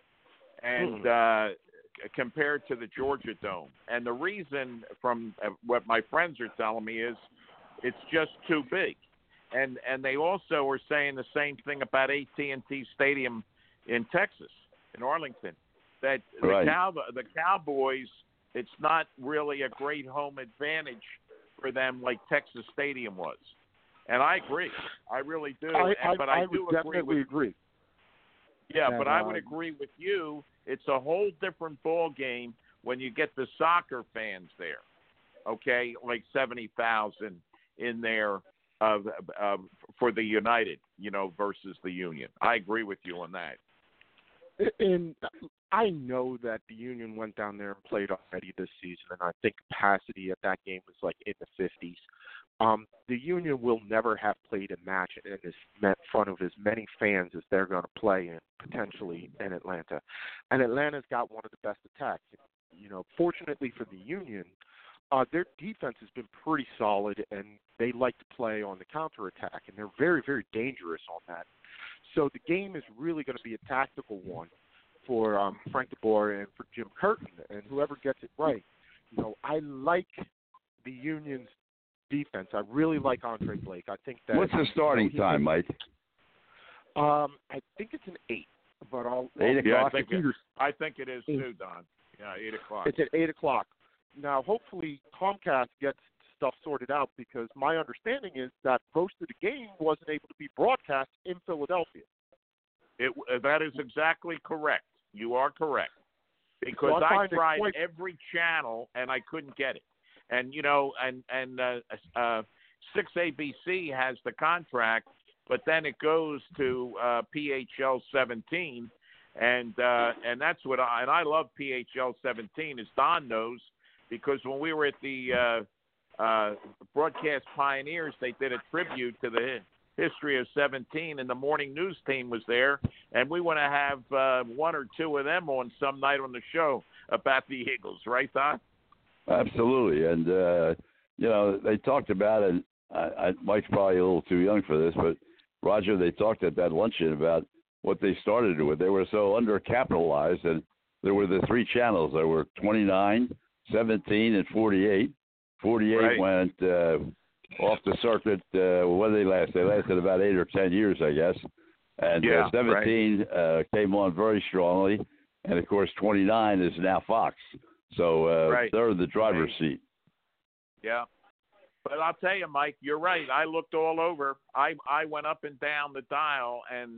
And compared to the Georgia Dome. And the reason from what my friends are telling me is it's just too big. And they also are saying the same thing about AT&T Stadium in Texas, in Arlington, that the Cowboys, it's not really a great home advantage for them like Texas Stadium was. And I agree. I really do. But I do definitely agree. Yeah, but I would agree with you. It's a whole different ball game when you get the soccer fans there, okay, like 70,000 in there for the United, you know, versus the Union. I agree with you on that. And I know that the Union went down there and played already this season, and I think capacity at that game was like in the 50s. The Union will never have played a match in front of as many fans as they're going to play in, potentially, in Atlanta. And Atlanta's got one of the best attacks. You know, fortunately for the Union, their defense has been pretty solid, and they like to play on the counterattack, and they're very, very dangerous on that. So the game is really going to be a tactical one for Frank DeBoer and for Jim Curtin, and whoever gets it right. You know, I like the Union's defense. I really like Andre Blake. I think that. What's the starting time, Mike? I think it's an 8, but 8 o'clock. I think it is too, Don. Yeah, 8 o'clock. It's at 8 o'clock. Now, hopefully, Comcast gets stuff sorted out because my understanding is that most of the game wasn't able to be broadcast in Philadelphia. That is exactly correct. You are correct. Because I tried every channel and I couldn't get it. and 6ABC has the contract, but then it goes to PHL 17, and that's what I love PHL 17, as Don knows, because when we were at the Broadcast Pioneers, they did a tribute to the history of 17, and the morning news team was there, and we want to have one or two of them on some night on the show about the Eagles, right, Don? Absolutely, and they talked about it. Mike's probably a little too young for this, but Roger, they talked at that luncheon about what they started with. They were so undercapitalized, and there were the three channels. There were 29, 17, and 48. 48 right. Went off the circuit. What did they last? They lasted about 8 or 10 years, I guess. And 17 came on very strongly, and of course 29 is now Fox. So they're in the driver's seat. Yeah. But I'll tell you, Mike, you're right. I looked all over. I went up and down the dial, and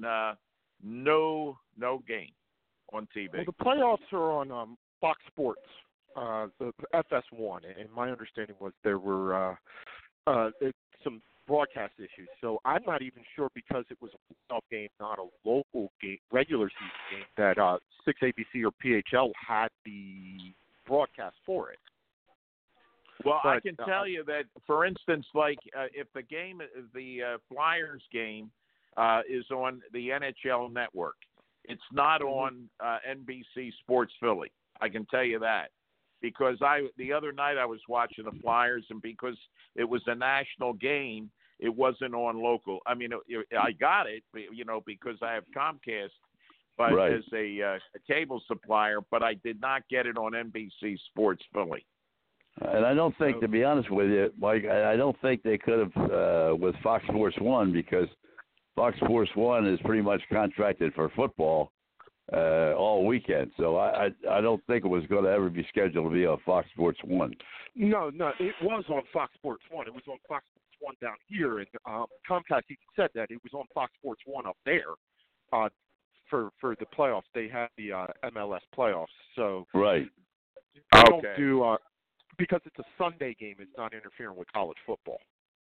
no game on TV. Well, the playoffs are on Fox Sports, the FS1, and my understanding was there were some broadcast issues. So I'm not even sure, because it was a playoff game, not a local game, regular season game, that 6ABC or PHL had the broadcast for it. Well, I can tell you that, for instance, like if the game, the Flyers game, is on the NHL Network, it's not on NBC Sports Philly. I can tell you that, because the other night I was watching the Flyers, and because it was a national game, it wasn't on local. I mean, I got it, because I have Comcast, but as a cable supplier, but I did not get it on NBC Sports Philly. And I don't think, to be honest with you, Mike, I don't think they could have with Fox Sports 1, because Fox Sports 1 is pretty much contracted for football all weekend. So I don't think it was going to ever be scheduled to be on Fox Sports 1. No, it was on Fox Sports 1. It was on Fox Sports 1 down here, and Comcast even said that it was on Fox Sports 1 up there for the playoffs. They had the MLS playoffs. So right. They don't do because it's a Sunday game, it's not interfering with college football.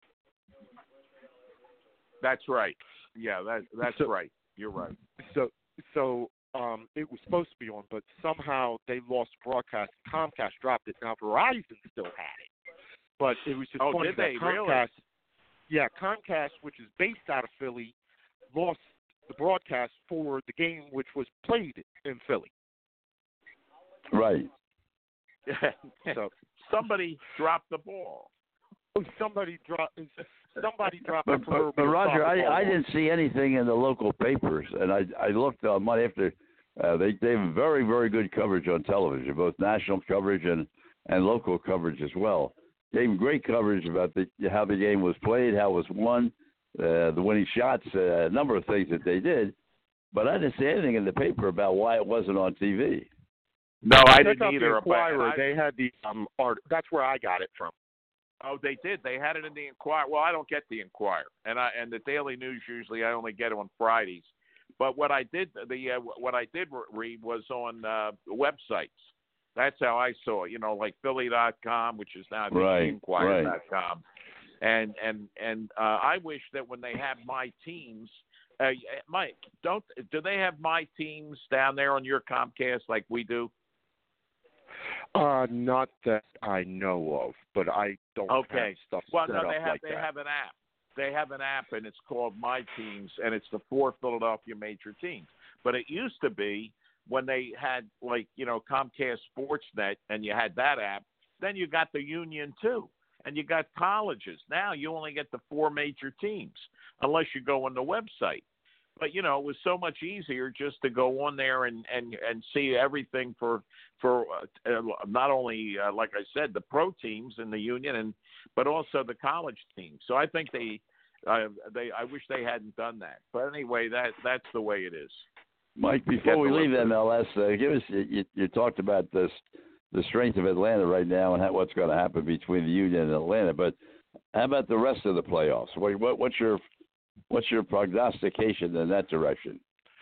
That's right. Yeah, that's right. You're right. So it was supposed to be on, but somehow they lost broadcast. Comcast dropped it. Now Verizon still had it, but it was just funny did that they Comcast. really? Yeah, Comcast, which is based out of Philly, lost the broadcast for the game which was played in Philly. Right. So somebody dropped the ball. Somebody dropped. But Roger, I didn't see anything in the local papers, and I looked on Monday after. They have very, very good coverage on television, both national coverage and local coverage as well. Gave great coverage about how the game was played, how it was won, the winning shots, a number of things that they did. But I didn't see anything in the paper about why it wasn't on TV. No, I didn't either. The Inquirer, they had the art. That's where I got it from. Oh, they did. They had it in the Inquirer. Well, I don't get the Inquirer, and the Daily News usually I only get it on Fridays. But what I did read was on websites. That's how I saw it. Like Philly.com, which is now Inquirer.com. And I wish that when they have my teams, Mike, do they have my teams down there on your Comcast like we do? Not that I know of, but I don't have stuff set up like that. They have an app. They have an app, and it's called My Teams, and it's the 4 Philadelphia major teams. But it used to be when they had, Comcast Sportsnet, and you had that app, then you got the Union too, and you got colleges. Now you only get the 4 major teams, unless you go on the website. But, it was so much easier just to go on there and see everything for not only, like I said, the pro teams in the Union, but also the college teams. So I think I wish they hadn't done that. But anyway, that's the way it is. Mike, before we leave MLS, give us you talked about the strength of Atlanta right now and what's going to happen between the Union and Atlanta. But how about the rest of the playoffs? What's your prognostication in that direction?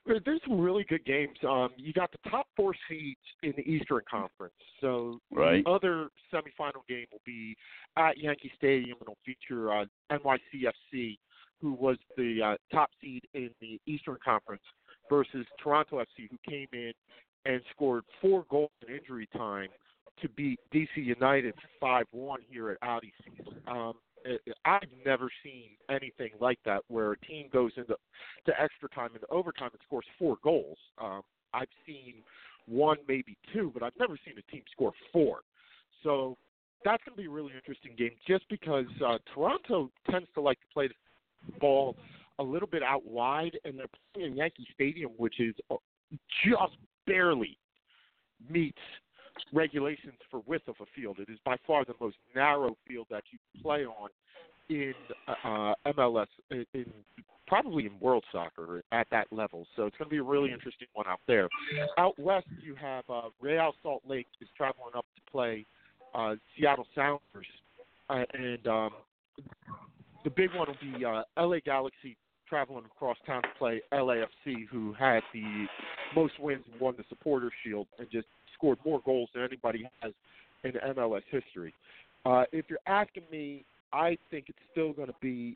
There's some really good games. You got the top 4 seeds in the Eastern Conference. So right. The other semifinal game will be at Yankee Stadium, and it'll feature NYCFC, who was the top seed in the Eastern Conference, versus Toronto FC, who came in and scored 4 goals in injury time to beat DC United 5-1 here at Audi Field. I've never seen anything like that, where a team goes into extra time and overtime and scores 4 goals. I've seen 1, maybe 2, but I've never seen a team score 4. So that's going to be a really interesting game, just because Toronto tends to like to play the ball a little bit out wide, and they're playing in Yankee Stadium, which is just barely meets regulations for width of a field. It is by far the most narrow field that you can play on in MLS, probably in world soccer at that level. So it's going to be a really interesting one out there. Out west, you have Real Salt Lake is traveling up to play Seattle Sounders, and the big one will be LA Galaxy traveling across town to play LAFC, who had the most wins and won the Supporters' Shield and just scored more goals than anybody has in MLS history. If you're asking me, I think it's still going to be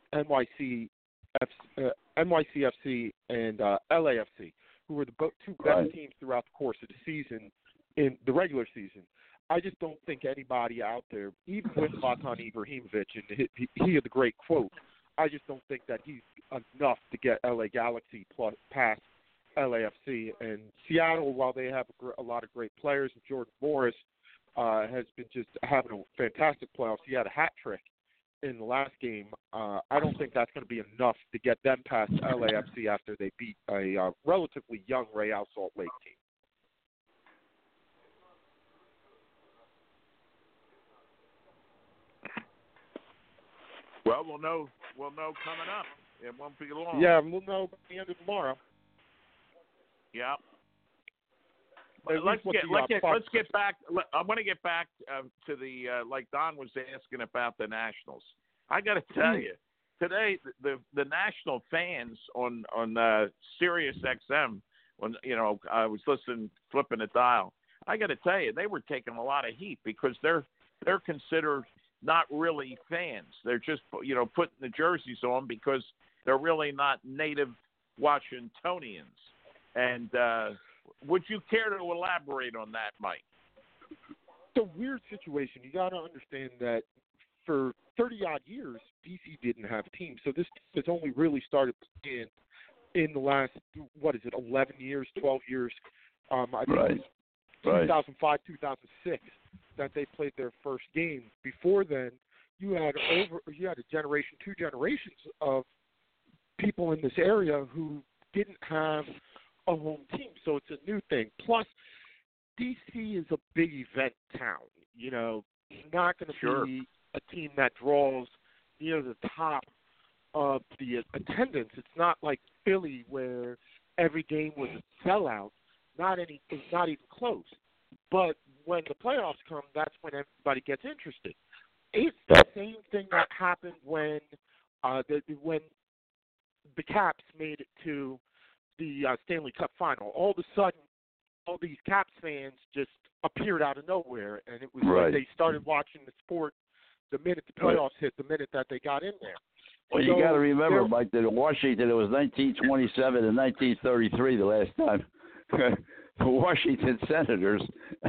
NYCFC and LAFC, who were the 2 best teams throughout the course of the season, in the regular season. I just don't think anybody out there, even with Zlatan Ibrahimovic, and he had the great quote, I just don't think that he's enough to get LA Galaxy past LAFC. And Seattle, while they have a lot of great players, and Jordan Morris has been just having a fantastic playoffs. He had a hat trick in the last game. I don't think that's going to be enough to get them past LAFC after they beat a relatively young Real Salt Lake team. Well, we'll know coming up. It won't be long. Yeah, we'll know by the end of tomorrow. Yeah. Let's get back. I want to get back to the like Don was asking about the Nationals. I got to tell you, today the national fans on Sirius XM, when I was flipping the dial. I got to tell you, they were taking a lot of heat because they're considered not really fans. They're just putting the jerseys on because they're really not native Washingtonians. And would you care to elaborate on that, Mike? It's a weird situation. You got to understand that for 30-odd years, DC didn't have a team. So this has only really started in the last, 11 years, 12 years. I think it was 2005, 2006 that they played their first game. Before then, you had a generation, 2 generations of people in this area who didn't have a home team, so it's a new thing. Plus, DC is a big event town. It's not going to be a team that draws near the top of the attendance. It's not like Philly, where every game was a sellout. It's not even close. But when the playoffs come, that's when everybody gets interested. It's the same thing that happened when the Caps made it to the Stanley Cup final. All of a sudden, all these Caps fans just appeared out of nowhere, and it was like they started watching the sport the minute the playoffs hit, the minute that they got in there. Well, you got to remember, Mike, that in Washington it was 1927 and 1933 the last time the Washington Senators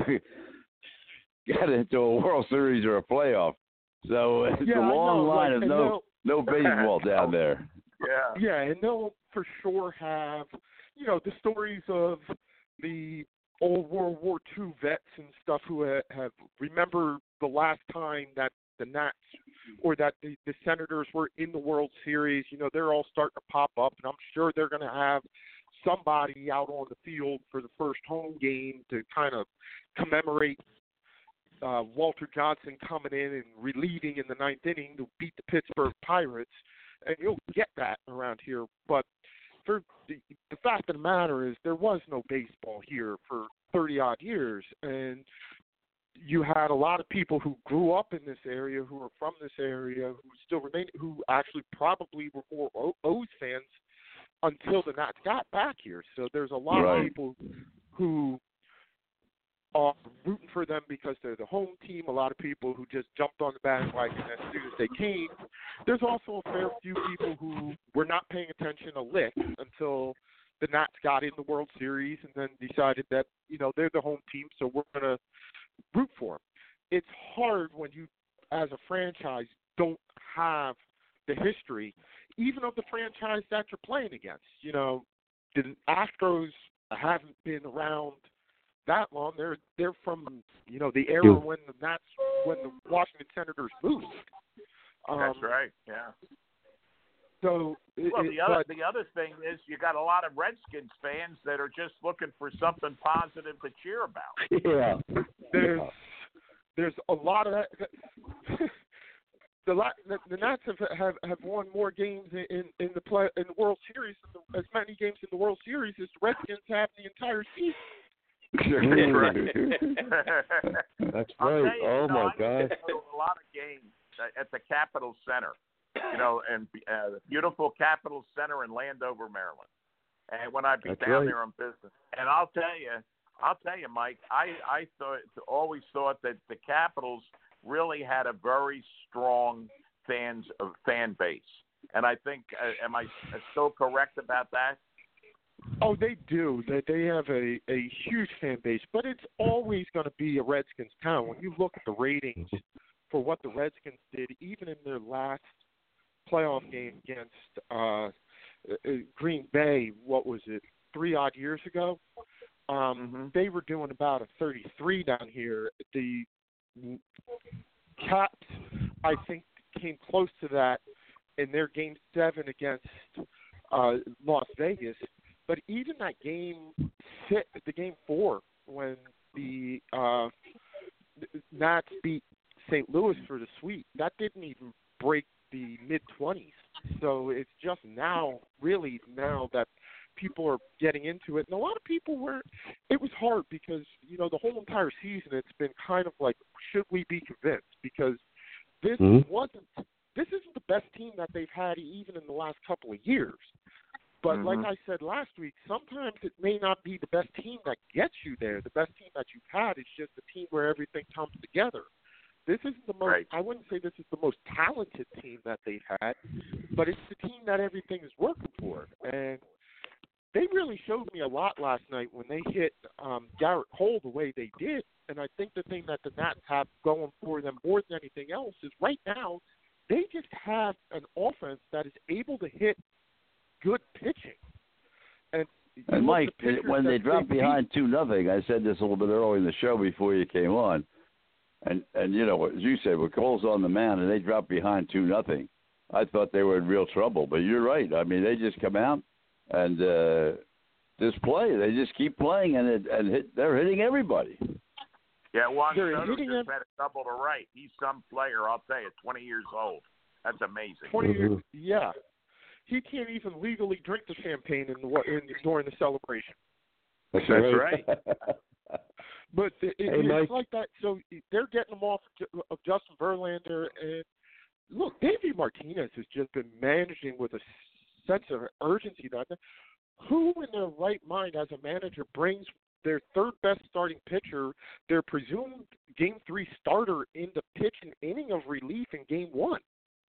got into a World Series or a playoff. So it's a long line of no baseball down there. Yeah, and they'll for sure have, the stories of the old World War II vets and stuff who have remember the last time that the Nats or that the Senators were in the World Series. They're all starting to pop up, and I'm sure they're going to have somebody out on the field for the first home game to kind of commemorate Walter Johnson coming in and relieving in the 9th inning to beat the Pittsburgh Pirates. And you'll get that around here. But for the fact of the matter is there was no baseball here for 30-odd years. And you had a lot of people who grew up in this area, who are from this area, who still remain, who actually probably were more O's fans until the Nats got back here. So there's a lot of people who are rooting for them because they're the home team. A lot of people who just jumped on the bandwagon as soon as they came. There's also a fair few people who were not paying attention a lick until the Nats got in the World Series and then decided that, they're the home team, so we're going to root for them. It's hard when you, as a franchise, don't have the history, even of the franchise that you're playing against. The Astros haven't been around that long. They're from the era when the Washington Senators moved. That's right. Yeah. So the other thing is you got a lot of Redskins fans that are just looking for something positive to cheer about. Yeah. There's a lot of that. The Nats have won more games in the World Series, as many games in the World Series as the Redskins have the entire season. That's right. Oh my God! I go to a lot of games at the Capitol Center, and the beautiful Capitol Center in Landover, Maryland. And when I'd be down there on business, and I'll tell you, Mike, I always thought that the Capitals really had a very strong fan base, and I think, am I still correct about that? Oh, they do. They have a huge fan base, but it's always going to be a Redskins town. When you look at the ratings for what the Redskins did, even in their last playoff game against Green Bay, what was it, 3 odd years ago? They were doing about a 33 down here. The Caps, I think, came close to that in their Game 7 against Las Vegas. But even that the Game 4, when the Nats beat St. Louis for the sweep, that didn't even break the mid-20s. So it's just really now that people are getting into it. And a lot of people it was hard because, the whole entire season it's been kind of like, should we be convinced? Because this isn't the best team that they've had even in the last couple of years. But like I said last week, sometimes it may not be the best team that gets you there. The best team that you've had is just a team where everything comes together. This isn't the most, I wouldn't say this is the most talented team that they've had, but it's the team that everything is working for. And they really showed me a lot last night when they hit Garrett Cole the way they did. And I think the thing that the Nats have going for them more than anything else is right now they just have an offense that is able to hit good pitching. And Mike, when they dropped behind 2-0, I said this a little bit earlier in the show before you came on, and as you said, with Cole's on the mound and they dropped behind 2-0, I thought they were in real trouble. But you're right. I mean, they just come out and just play. They just keep playing they're hitting everybody. Yeah, Juan Soto just had a double to right. He's some player, I'll tell you, 20 years old. That's amazing. 20 years, yeah. He can't even legally drink the champagne during the celebration. That's right. But it's like that. So they're getting them off of Justin Verlander. And look, Davey Martinez has just been managing with a sense of urgency. Who in their right mind as a manager brings their third best starting pitcher, their presumed Game 3 starter, into pitch an inning of relief in Game 1?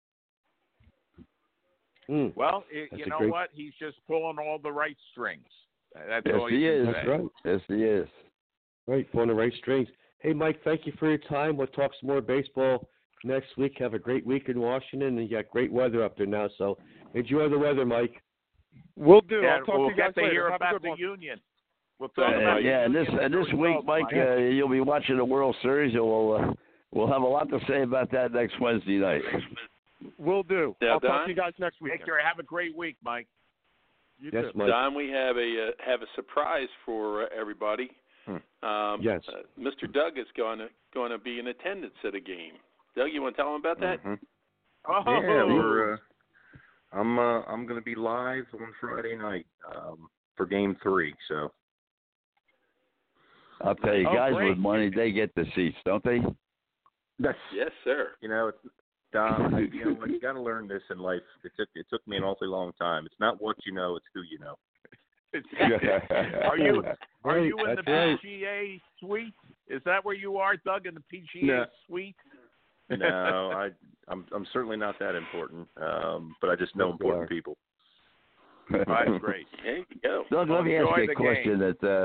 Well, you know what? He's just pulling all the right strings. That's all he is. That's right. Yes, he is. Right, pulling the right strings. Hey, Mike, thank you for your time. We'll talk some more baseball next week. Have a great week in Washington, and you got great weather up there now. So enjoy the weather, Mike. We'll do. Yeah, I'll talk to you guys later. Hear Have about a good the one. Union. We'll talk about and this week, Mike, you'll be watching the World Series, and we'll have a lot to say about that next Wednesday night. Will do. Yeah, I'll Don, talk to you guys next week. Take care. Have a great week, Mike. You yes, too. Mike. Don, we have a surprise for everybody. Yes. Mr. Doug is going to be in attendance at a game. Doug, you want to tell him about that? Oh, yeah, I'm going to be live on Friday night for Game 3. So I'll tell you, guys with money, they get the seats, don't they? Yes, sir. Don, you know what? You got to learn this in life. It took me an awfully long time. It's not what you know; it's who you know. Are you in the right. PGA suite? Is that where you are, Doug, in the PGA suite? No, I'm certainly not that important. But I just know important people. That's great. There you go. Doug, let me ask you a question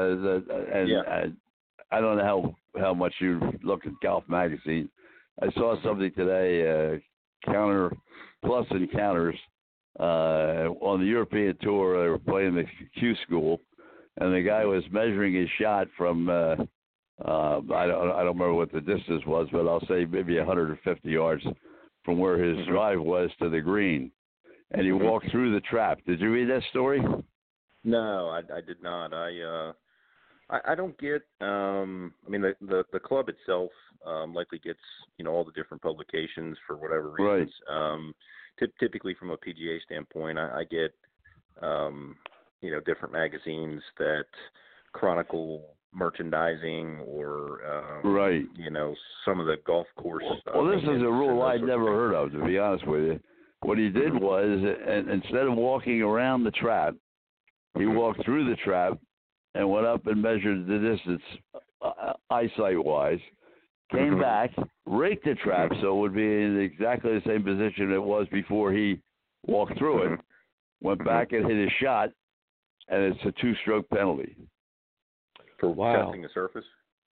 I don't know how much you look at golf magazine. I saw something today, Counter Plus Encounters, on the European tour. They were playing the Q School, and the guy was measuring his shot from I don't remember what the distance was, but I'll say maybe 150 yards from where his drive was to the green, and he walked through the trap. Did you read that story? No, I did not. I don't get. I mean, the club itself likely gets all the different publications for whatever reasons. Right. Typically, from a PGA standpoint, I get different magazines that chronicle merchandising or right. Some of the golf course. Well, this is a rule I'd never heard of, to be honest with you. What he did was, instead of walking around the trap, he walked through the trap and went up and measured the distance eyesight-wise, came back, raked the trap so it would be in exactly the same position it was before he walked through it, went back and hit his shot, and it's a 2-stroke penalty. For testing the surface?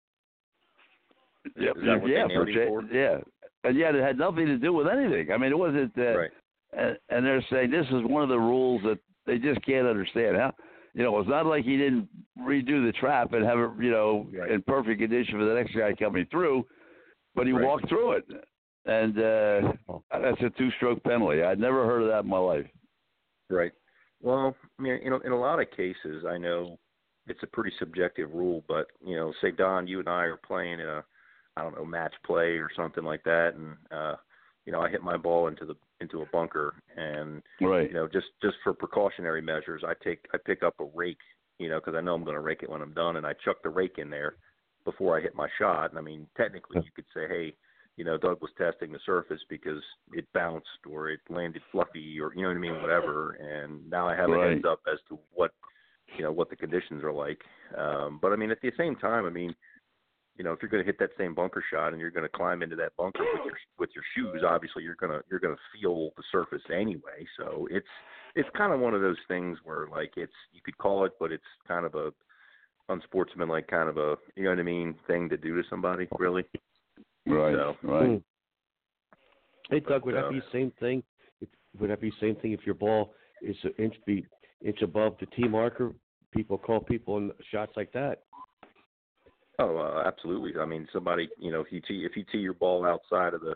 Yeah, and yet it had nothing to do with anything. I mean, it wasn't. Right. And they're saying this is one of the rules that they just can't understand. How, it's not like he didn't redo the trap and have it, in perfect condition for the next guy coming through, but he walked through it, and that's a 2-stroke penalty. I'd never heard of that in my life. Right. Well, I mean, in a lot of cases, I know it's a pretty subjective rule, but say Don, you and I are playing in a, I don't know, match play or something like that, and I hit my ball into a bunker, and just for precautionary measures, I pick up a rake, because I know I'm going to rake it when I'm done, and I chuck the rake in there before I hit my shot. And I mean, technically, you could say, hey, Doug was testing the surface because it bounced or it landed fluffy or whatever, and now I have a heads up as to what the conditions are like. But I mean, at the same time, I mean, if you're going to hit that same bunker shot and you're going to climb into that bunker with your shoes, obviously you're going to feel the surface anyway. So it's kind of one of those things where you could call it, but it's kind of a unsportsmanlike kind of a thing to do to somebody, really. Right. So, right. Hey Doug, would that be the same thing? Would that be the same thing if your ball is an inch above the tee marker? People call people on shots like that. Oh, absolutely. I mean, somebody, if you tee your ball outside of the,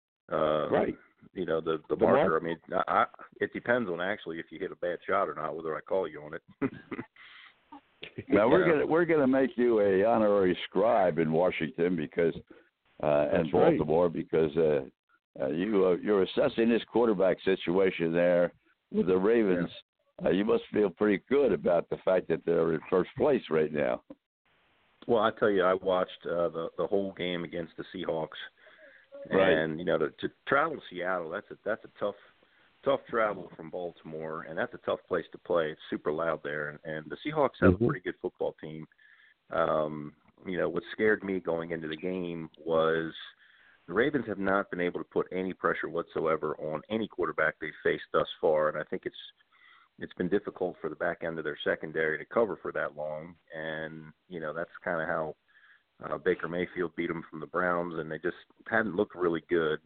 the marker. I mean, it depends on actually if you hit a bad shot or not, whether I call you on it. Now we're gonna make you a honorary scribe in Washington because, and Baltimore because you're assessing this quarterback situation there with the Ravens. You must feel pretty good about the fact that they're in first place right now. Well, I tell you, I watched the whole game against the Seahawks, and to travel to Seattle, that's a tough travel from Baltimore, and that's a tough place to play. It's super loud there, and the Seahawks have a pretty good football team. What scared me going into the game was the Ravens have not been able to put any pressure whatsoever on any quarterback they've faced thus far, and I think it's been difficult for the back end of their secondary to cover for that long, and that's kind of how Baker Mayfield beat them from the Browns, and they just hadn't looked really good.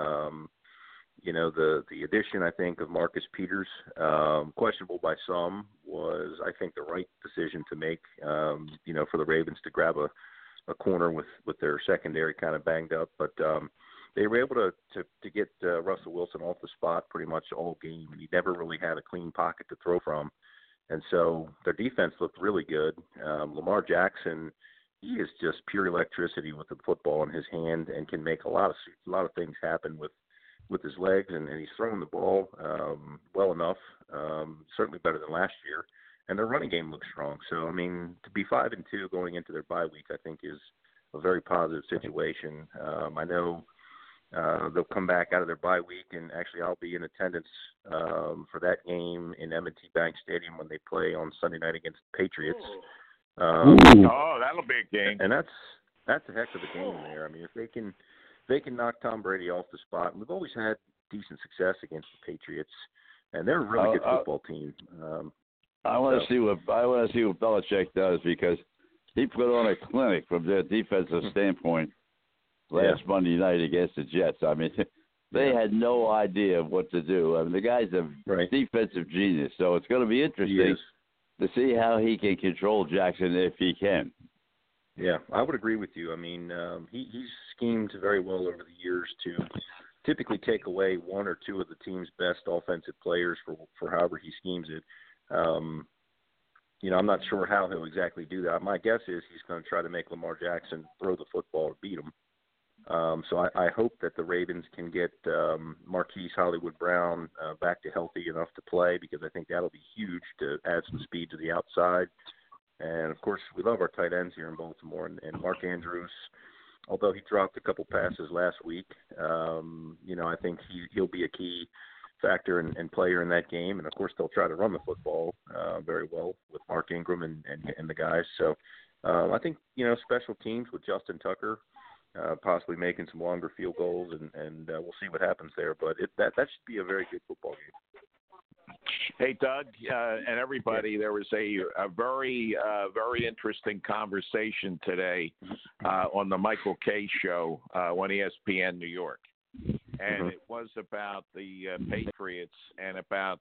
The addition, I think, of Marcus Peters, questionable by some, was I think the right decision to make. For the Ravens to grab a corner with their secondary kind of banged up, but they were able to get Russell Wilson off the spot pretty much all game, and he never really had a clean pocket to throw from. And so their defense looked really good. Lamar Jackson, he is just pure electricity with the football in his hand and can make a lot of things happen with his legs, and he's throwing the ball well enough, certainly better than last year. And their running game looks strong. So, I mean, to be 5-2 going into their bye week, I think is a very positive situation. I know They'll come back out of their bye week, and actually I'll be in attendance for that game in M&T Bank Stadium when they play on Sunday night against the Patriots. Oh, that'll be a game. And that's a heck of a game there. I mean, if they can knock Tom Brady off the spot, and we've always had decent success against the Patriots, and they're a really good football team. I want to see what Belichick does, because he put on a clinic from their defensive standpoint last Monday night against the Jets. I mean, they had no idea what to do. I mean, the guy's a defensive genius, so it's going to be interesting to see how he can control Jackson if he can. Yeah, I would agree with you. I mean, he's schemed very well over the years to typically take away one or two of the team's best offensive players for however he schemes it. I'm not sure how he'll exactly do that. My guess is he's going to try to make Lamar Jackson throw the football or beat him. So I hope that the Ravens can get Marquise Hollywood Brown back to healthy enough to play, because I think that'll be huge to add some speed to the outside. And, of course, we love our tight ends here in Baltimore. And Mark Andrews, although he dropped a couple passes last week, I think he'll be a key factor and player in that game. And, of course, they'll try to run the football very well with Mark Ingram and the guys. So I think, special teams with Justin Tucker possibly making some longer field goals, and we'll see what happens there. But that should be a very good football game. Hey, Doug, and everybody, there was a very, very interesting conversation today on the Michael Kay show on ESPN New York. And it was about the Patriots and about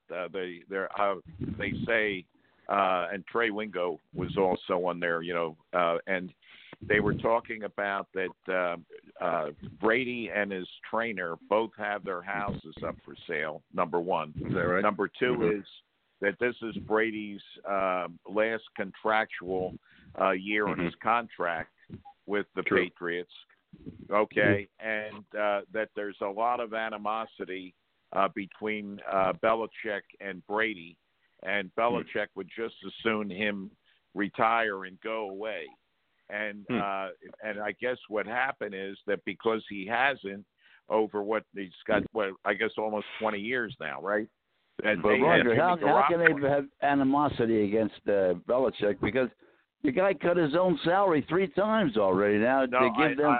they say, and Trey Wingo was also on there, and they were talking about that Brady and his trainer both have their houses up for sale, number one. Is that right? Number two is that this is Brady's last contractual year on his contract with the Patriots. Okay, and that there's a lot of animosity between Belichick and Brady, and Belichick would just as soon him retire and go away. And I guess what happened is that because he hasn't, over what he's got, I guess almost 20 years now, right? But Roger, how can they have animosity against Belichick? Because the guy cut his own salary 3 times already now to give them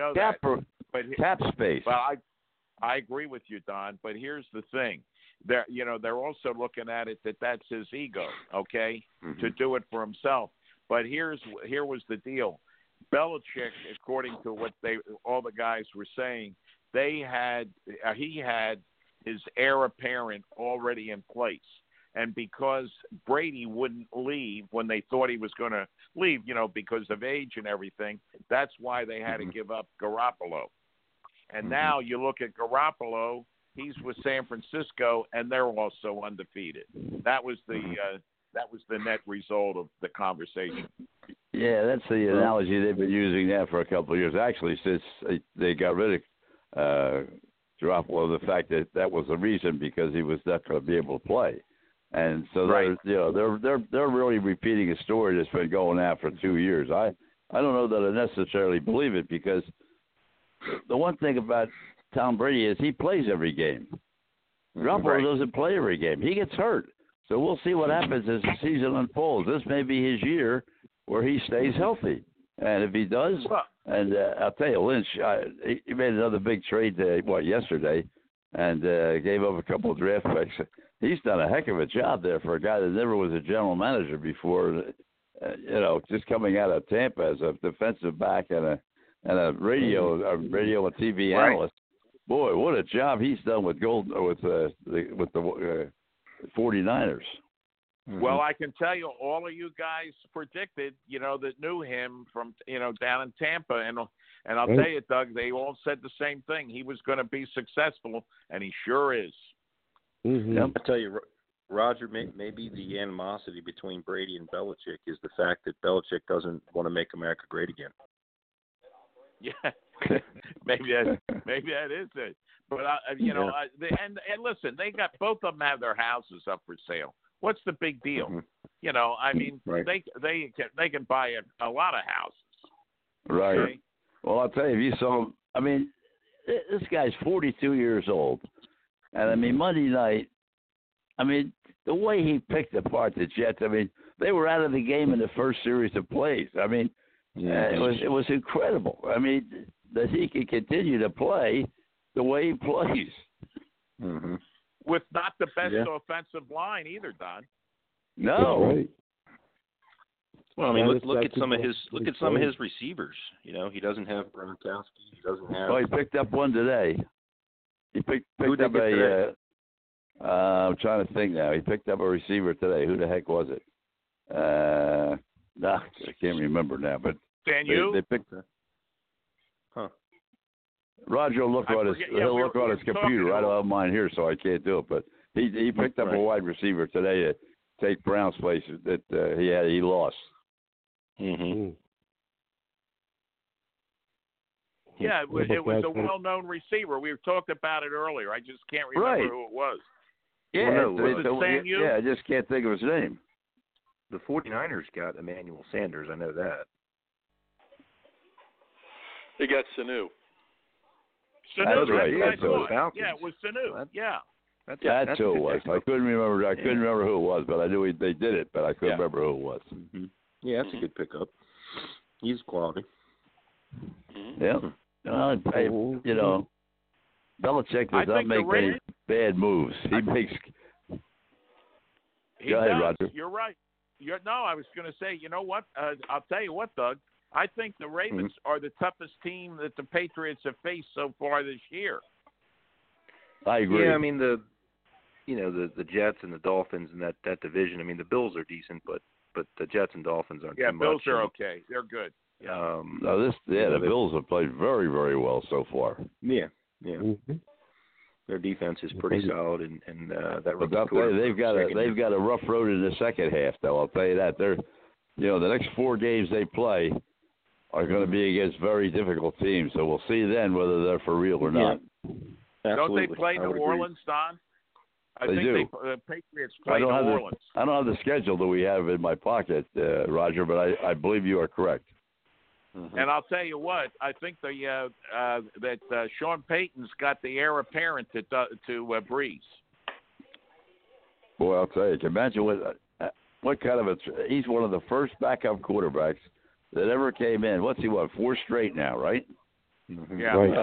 cap space. Well, I agree with you, Don. But here's the thing: they're also looking at it that's his ego, okay, to do it for himself. But here was the deal. Belichick, according to what all the guys were saying, he had his heir apparent already in place. And because Brady wouldn't leave when they thought he was going to leave, because of age and everything, that's why they had to give up Garoppolo. And now you look at Garoppolo, he's with San Francisco, and they're also undefeated. That was the net result of the conversation. Yeah, that's the analogy they've been using now for a couple of years. Actually, since they got rid of Garoppolo, the fact that was the reason, because he was not going to be able to play. And so they're really repeating a story that's been going on for 2 years. I don't know that I necessarily believe it, because the one thing about Tom Brady is he plays every game. Garoppolo doesn't play every game. He gets hurt. So we'll see what happens as the season unfolds. This may be his year where he stays healthy. And if he does, and I'll tell you, Lynch, he made another big trade yesterday, and gave up a couple of draft picks. He's done a heck of a job there for a guy that never was a general manager before. Just coming out of Tampa as a defensive back and a radio and TV analyst. Boy, what a job he's done with the 49ers. Well, I can tell you, all of you guys predicted, that knew him from, down in Tampa, and I'll tell you, Doug, they all said the same thing. He was going to be successful, and he sure is. I'll tell you, Roger, maybe the animosity between Brady and Belichick is the fact that Belichick doesn't want to make America great again. Yeah, maybe that is it. But and listen, they got both of them have their houses up for sale. What's the big deal? They can buy a lot of houses. Right. Okay? Well, I'll tell you, if you saw, this guy's 42 years old, and I mean Monday night. I mean the way he picked apart the Jets. I mean they were out of the game in the first series of plays. I mean it was incredible. I mean that he can continue to play the way he plays. Mm-hmm. With not the best offensive line either, Don. No. Right. Well, I mean, look at some of his receivers. You know, he doesn't have Gronkowski. He doesn't have. Oh, he picked up one today. He picked up today? I'm trying to think now. He picked up a receiver today. Who the heck was it? I can't remember now. But they picked. Huh. Roger will look on his. He'll look on his computer. I don't have mine here, so I can't do it. But he picked up a wide receiver today to take Brown's place that he lost. Mm-hmm. Yeah, it was a well-known receiver. We talked about it earlier. I just can't remember who it was. Yeah, was it Sanu? Yeah, I just can't think of his name. The 49ers got Emmanuel Sanders. I know that. They got Sanu. Sanu, that's right. Yeah, it was Sanu. That's who it was. I couldn't remember. I couldn't remember who it was, but I knew they did it. But I couldn't remember who it was. Mm-hmm. Yeah, that's a good pickup. He's quality. Yeah. You know, Belichick does not make any bad moves. He makes. Go ahead, Roger. You're right. I was going to say, you know what? I'll tell you what, Doug. I think the Ravens are the toughest team that the Patriots have faced so far this year. I agree. Yeah, I mean the Jets and the Dolphins and that division. I mean the Bills are decent, but the Jets and Dolphins aren't. Yeah, too Bills much. are okay. They're good. Yeah. The Bills have played very, very well so far. Yeah. Mm-hmm. Their defense is pretty solid, and that. But they've got a rough road in the second half, though. I'll tell you that. The next 4 games they play are going to be against very difficult teams. So we'll see then whether they're for real or not. Don't they play New Orleans, Don? I think the Patriots play New Orleans. I don't have the schedule that we have in my pocket, Roger, but I believe you are correct. Mm-hmm. And I'll tell you what, I think that Sean Payton's got the heir apparent to Breeze. Boy, I'll tell you, can you imagine what kind of he's one of the first backup quarterbacks that ever came in. What's he, 4 straight now, right? Mm-hmm. Yeah. Right.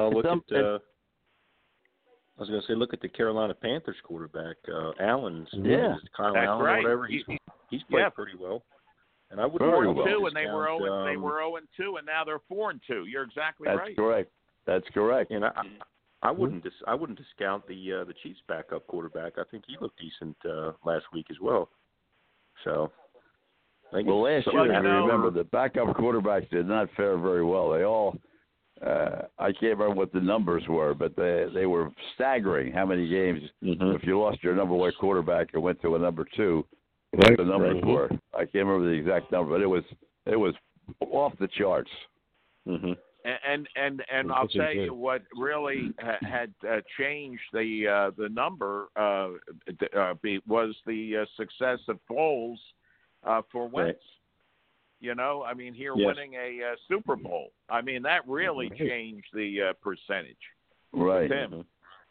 I was going to say, look at the Carolina Panthers quarterback, Allen's. Kyle That's Allen, right. or whatever. He's played pretty well. And I wouldn't 4-2, and they were 0-2, and now they're 4-2. You're exactly right. That's correct. And I wouldn't discount the Chiefs' backup quarterback. I think he looked decent last week as well. So, last year, remember the backup quarterbacks did not fare very well. They all. I can't remember what the numbers were, but they were staggering. How many games? Mm-hmm. If you lost your number 1 quarterback and went to a number 2, what the numbers were? I can't remember the exact number, but it was off the charts. Mm-hmm. And I'll tell you what really had changed the number was the success of Foles for Wentz. Right. You know, I mean, winning a Super Bowl. I mean, that really changed the percentage. Right. With him.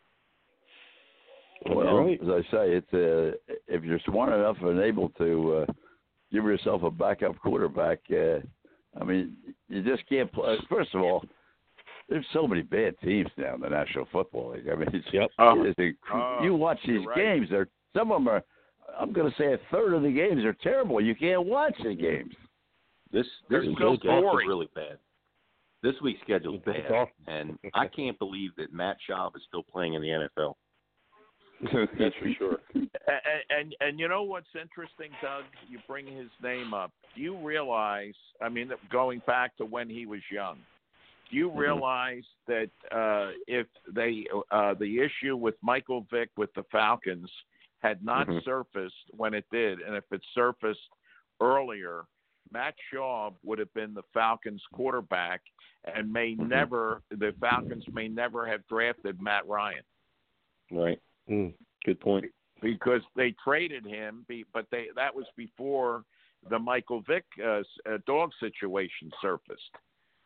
Well, as I say, it's if you're smart enough and able to give yourself a backup quarterback, I mean, you just can't play. First of all, there's so many bad teams now in the National Football League. I mean, you watch these games. Some of them are. I'm going to say a third of the games are terrible. You can't watch the games. This week's schedule is really bad. This week's schedule is bad, and I can't believe that Matt Schaub is still playing in the NFL. That's for sure. And you know what's interesting, Doug? You bring his name up. Do you realize? I mean, going back to when he was young, do you realize that if the issue with Michael Vick with the Falcons had not surfaced when it did, and if it surfaced earlier, Matt Schaub would have been the Falcons quarterback, and the Falcons may never have drafted Matt Ryan. Right. Good point. Because they traded him, but that was before the Michael Vick dog situation surfaced.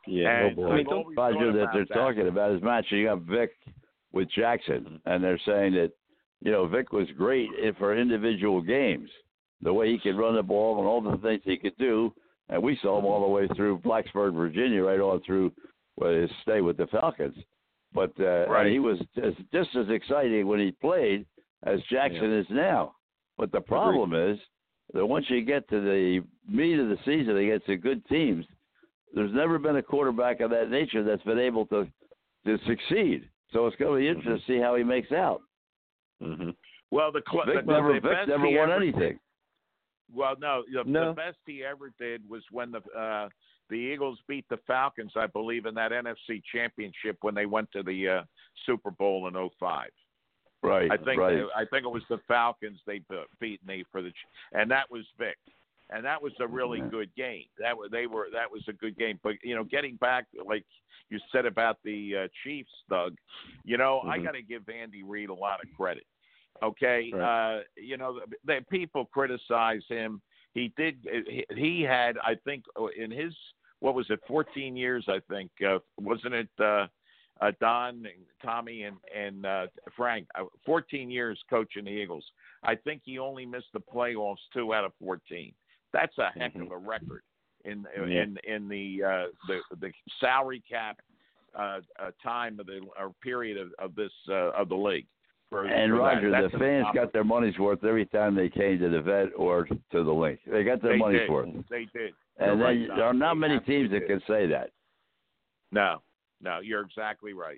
Yeah, and Roger, that they're talking about is matching up Vic with Jackson, and they're saying that, Vic was great for individual games, the way he could run the ball and all the things he could do, and we saw him all the way through Blacksburg, Virginia, right on through his stay with the Falcons. But and he was just as exciting when he played as Jackson is now. But the problem is that once you get to the meat of the season against the good teams, there's never been a quarterback of that nature that's been able to succeed. So it's going to be interesting to see how he makes out. Mm-hmm. Well, Vic never won anything. Well, the best he ever did was when the Eagles beat the Falcons, I believe, in that NFC Championship when they went to the Super Bowl in 2005. Right. I think it was the Falcons they beat and that was Vic, and that was a really good game. That was a good game. But getting back, like you said about the Chiefs, Doug, I got to give Andy Reid a lot of credit. Okay, right. The people criticize him. He had, I think, in his 14 years, I think, wasn't it? Don, Tommy, and Frank, 14 years coaching the Eagles. I think he only missed the playoffs 2 out of 14. That's a heck of a record in the salary cap time of the period of the league. Roger, the fans got their money's worth every time they came to the Vet or to the Link. They got their money's worth. They did. And there are not many teams that can say that. No, you're exactly right.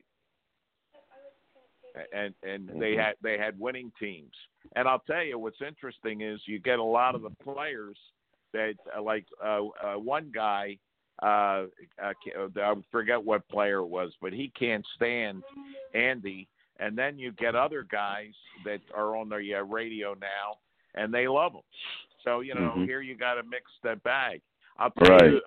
And they had winning teams. And I'll tell you what's interesting is you get a lot of the players that like one guy. I forget what player it was, but he can't stand Andy. And then you get other guys that are on the radio now, and they love him. So here you got a mixed bag. I'll tell you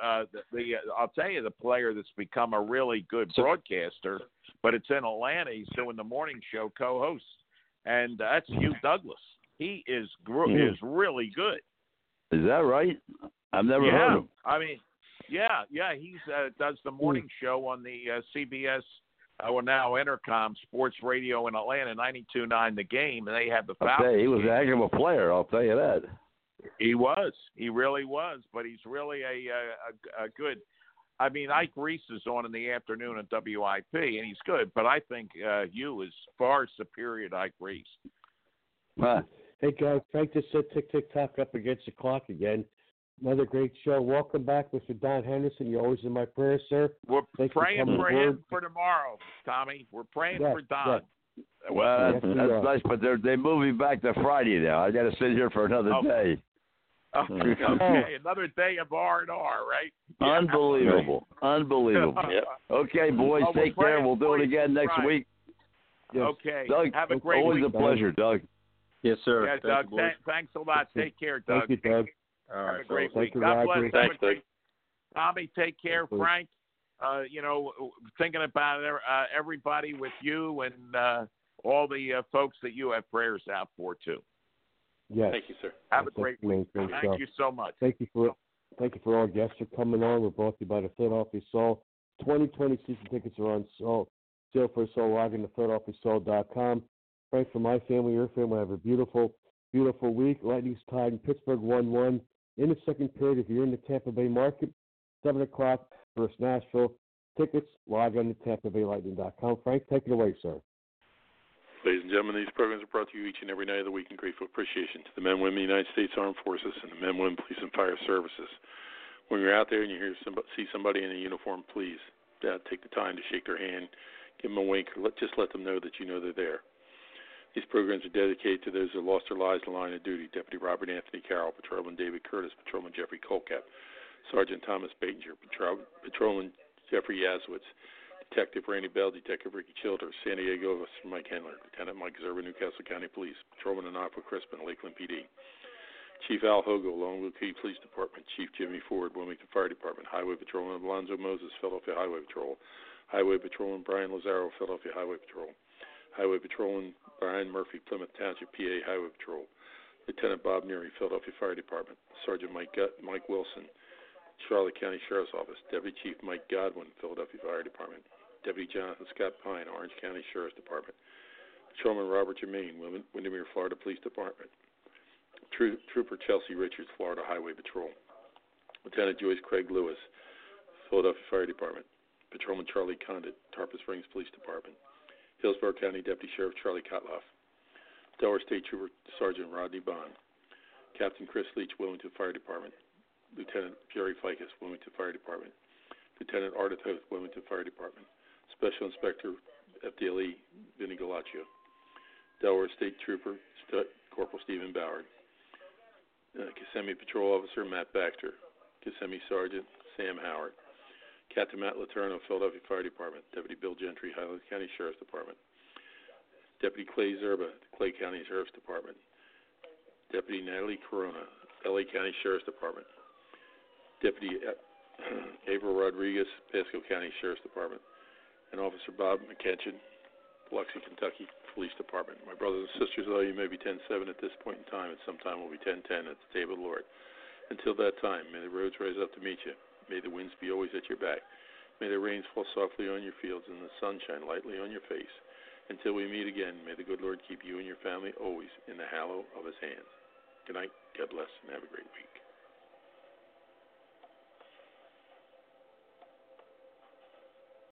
the player that's become a really good broadcaster, but it's in Atlanta. He's doing the morning show co-host, and that's Hugh Douglas. He is really good. Is that right? I've never heard him. I mean, he does the morning show on the CBS. Now Intercom Sports Radio in Atlanta, 92.9 The Game, and they have the Falcons. He was a heck of a player, I'll tell you that. He was. He really was, but he's really a good – I mean, Ike Reese is on in the afternoon at WIP, and he's good, but I think Hugh is far superior to Ike Reese. Hey, guys, Frank just said tick-tick-tock up against the clock again. Another great show. Welcome back, Mr. Don Henderson. You're always in my prayers, sir. We're praying for him for tomorrow, Tommy. We're praying for Don. Yes. Well, that's nice, but they're moving back to Friday now. I got to sit here for another day. Okay, another day of R&R, right? Unbelievable. Yep. Okay, boys, take care. We'll do it again next week. Yes. Okay. Doug, have a great always week. a pleasure, Doug. Yes, sir. Yeah, Doug, thanks a lot. Take care, Doug. Thank you, Doug. All right, have a great week. God bless. Thanks, Doug. Tommy, take care. Frank, thinking about everybody with you and all the folks that you have prayers out for, too. Yes. Thank you, sir. Have a great week. Thank you so much. Thank you for all guests for coming on. We're brought to you by the Philadelphia Soul. 2020 season tickets are on sale for Soul. Log in to PhiladelphiaSoul.com. Frank, for my family, your family, have a beautiful, beautiful week. Lightning's tied in Pittsburgh 1-1. In the second period, if you're in the Tampa Bay market, 7 o'clock versus Nashville. Tickets, log on to TampaBayLightning.com. Frank, take it away, sir. Ladies and gentlemen, these programs are brought to you each and every night of the week in grateful appreciation to the men and women of the United States Armed Forces and the men and women police and fire services. When you're out there and you see somebody in a uniform, please take the time to shake their hand, give them a wink, or just let them know that you know they're there. These programs are dedicated to those who lost their lives in the line of duty: Deputy Robert Anthony Carroll, Patrolman David Curtis, Patrolman Jeffrey Colcap, Sergeant Thomas Batinger, Patrolman Jeffrey Yazowitz, Detective Randy Bell, Detective Ricky Childers, San Diego Officer Mike Hendler, Lieutenant Mike Zerba, Newcastle County Police, Patrolman Anapa Crispin, Lakeland PD, Chief Al Hogo, Longwood Key Police Department, Chief Jimmy Ford, Wilmington Fire Department, Highway Patrolman Alonzo Moses, Philadelphia Highway Patrol, Highway Patrolman Brian Lazaro, Philadelphia Highway Patrol, Highway Patrolman Brian Murphy, Plymouth Township, PA Highway Patrol, Lieutenant Bob Neary, Philadelphia Fire Department, Sergeant Mike Wilson, Charlotte County Sheriff's Office, Deputy Chief Mike Godwin, Philadelphia Fire Department, Deputy Jonathan Scott Pine, Orange County Sheriff's Department, Patrolman Robert Germain, Windermere, Florida Police Department, Trooper Chelsea Richards, Florida Highway Patrol, Lieutenant Joyce Craig Lewis, Philadelphia Fire Department, Patrolman Charlie Condit, Tarpon Springs Police Department, Hillsborough County Deputy Sheriff Charlie Kotloff, Delaware State Trooper Sergeant Rodney Bond, Captain Chris Leach, Wilmington Fire Department, Lieutenant Jerry Ficus, Wilmington Fire Department, Lieutenant Art Toth, Wilmington Fire Department, Special Inspector FDLE Vinny Galaccio, Delaware State Trooper Corporal Stephen Ballard, Kissimmee Patrol Officer Matt Baxter, Kissimmee Sergeant Sam Howard, Captain Matt Letourneau, Philadelphia Fire Department, Deputy Bill Gentry, Highland County Sheriff's Department, Deputy Clay Zerba, Clay County Sheriff's Department, Deputy Natalie Corona, LA County Sheriff's Department, Deputy April Rodriguez, Pasco County Sheriff's Department, and Officer Bob McKetchin, Biloxi, Kentucky Police Department. My brothers and sisters, although you may be 10-7 at this point in time, at some time we'll be 10-10 at the table of the Lord. Until that time, may the roads rise up to meet you. May the winds be always at your back. May the rains fall softly on your fields and the sun shine lightly on your face. Until we meet again, may the good Lord keep you and your family always in the hallow of his hands. Good night, God bless, and have a great week.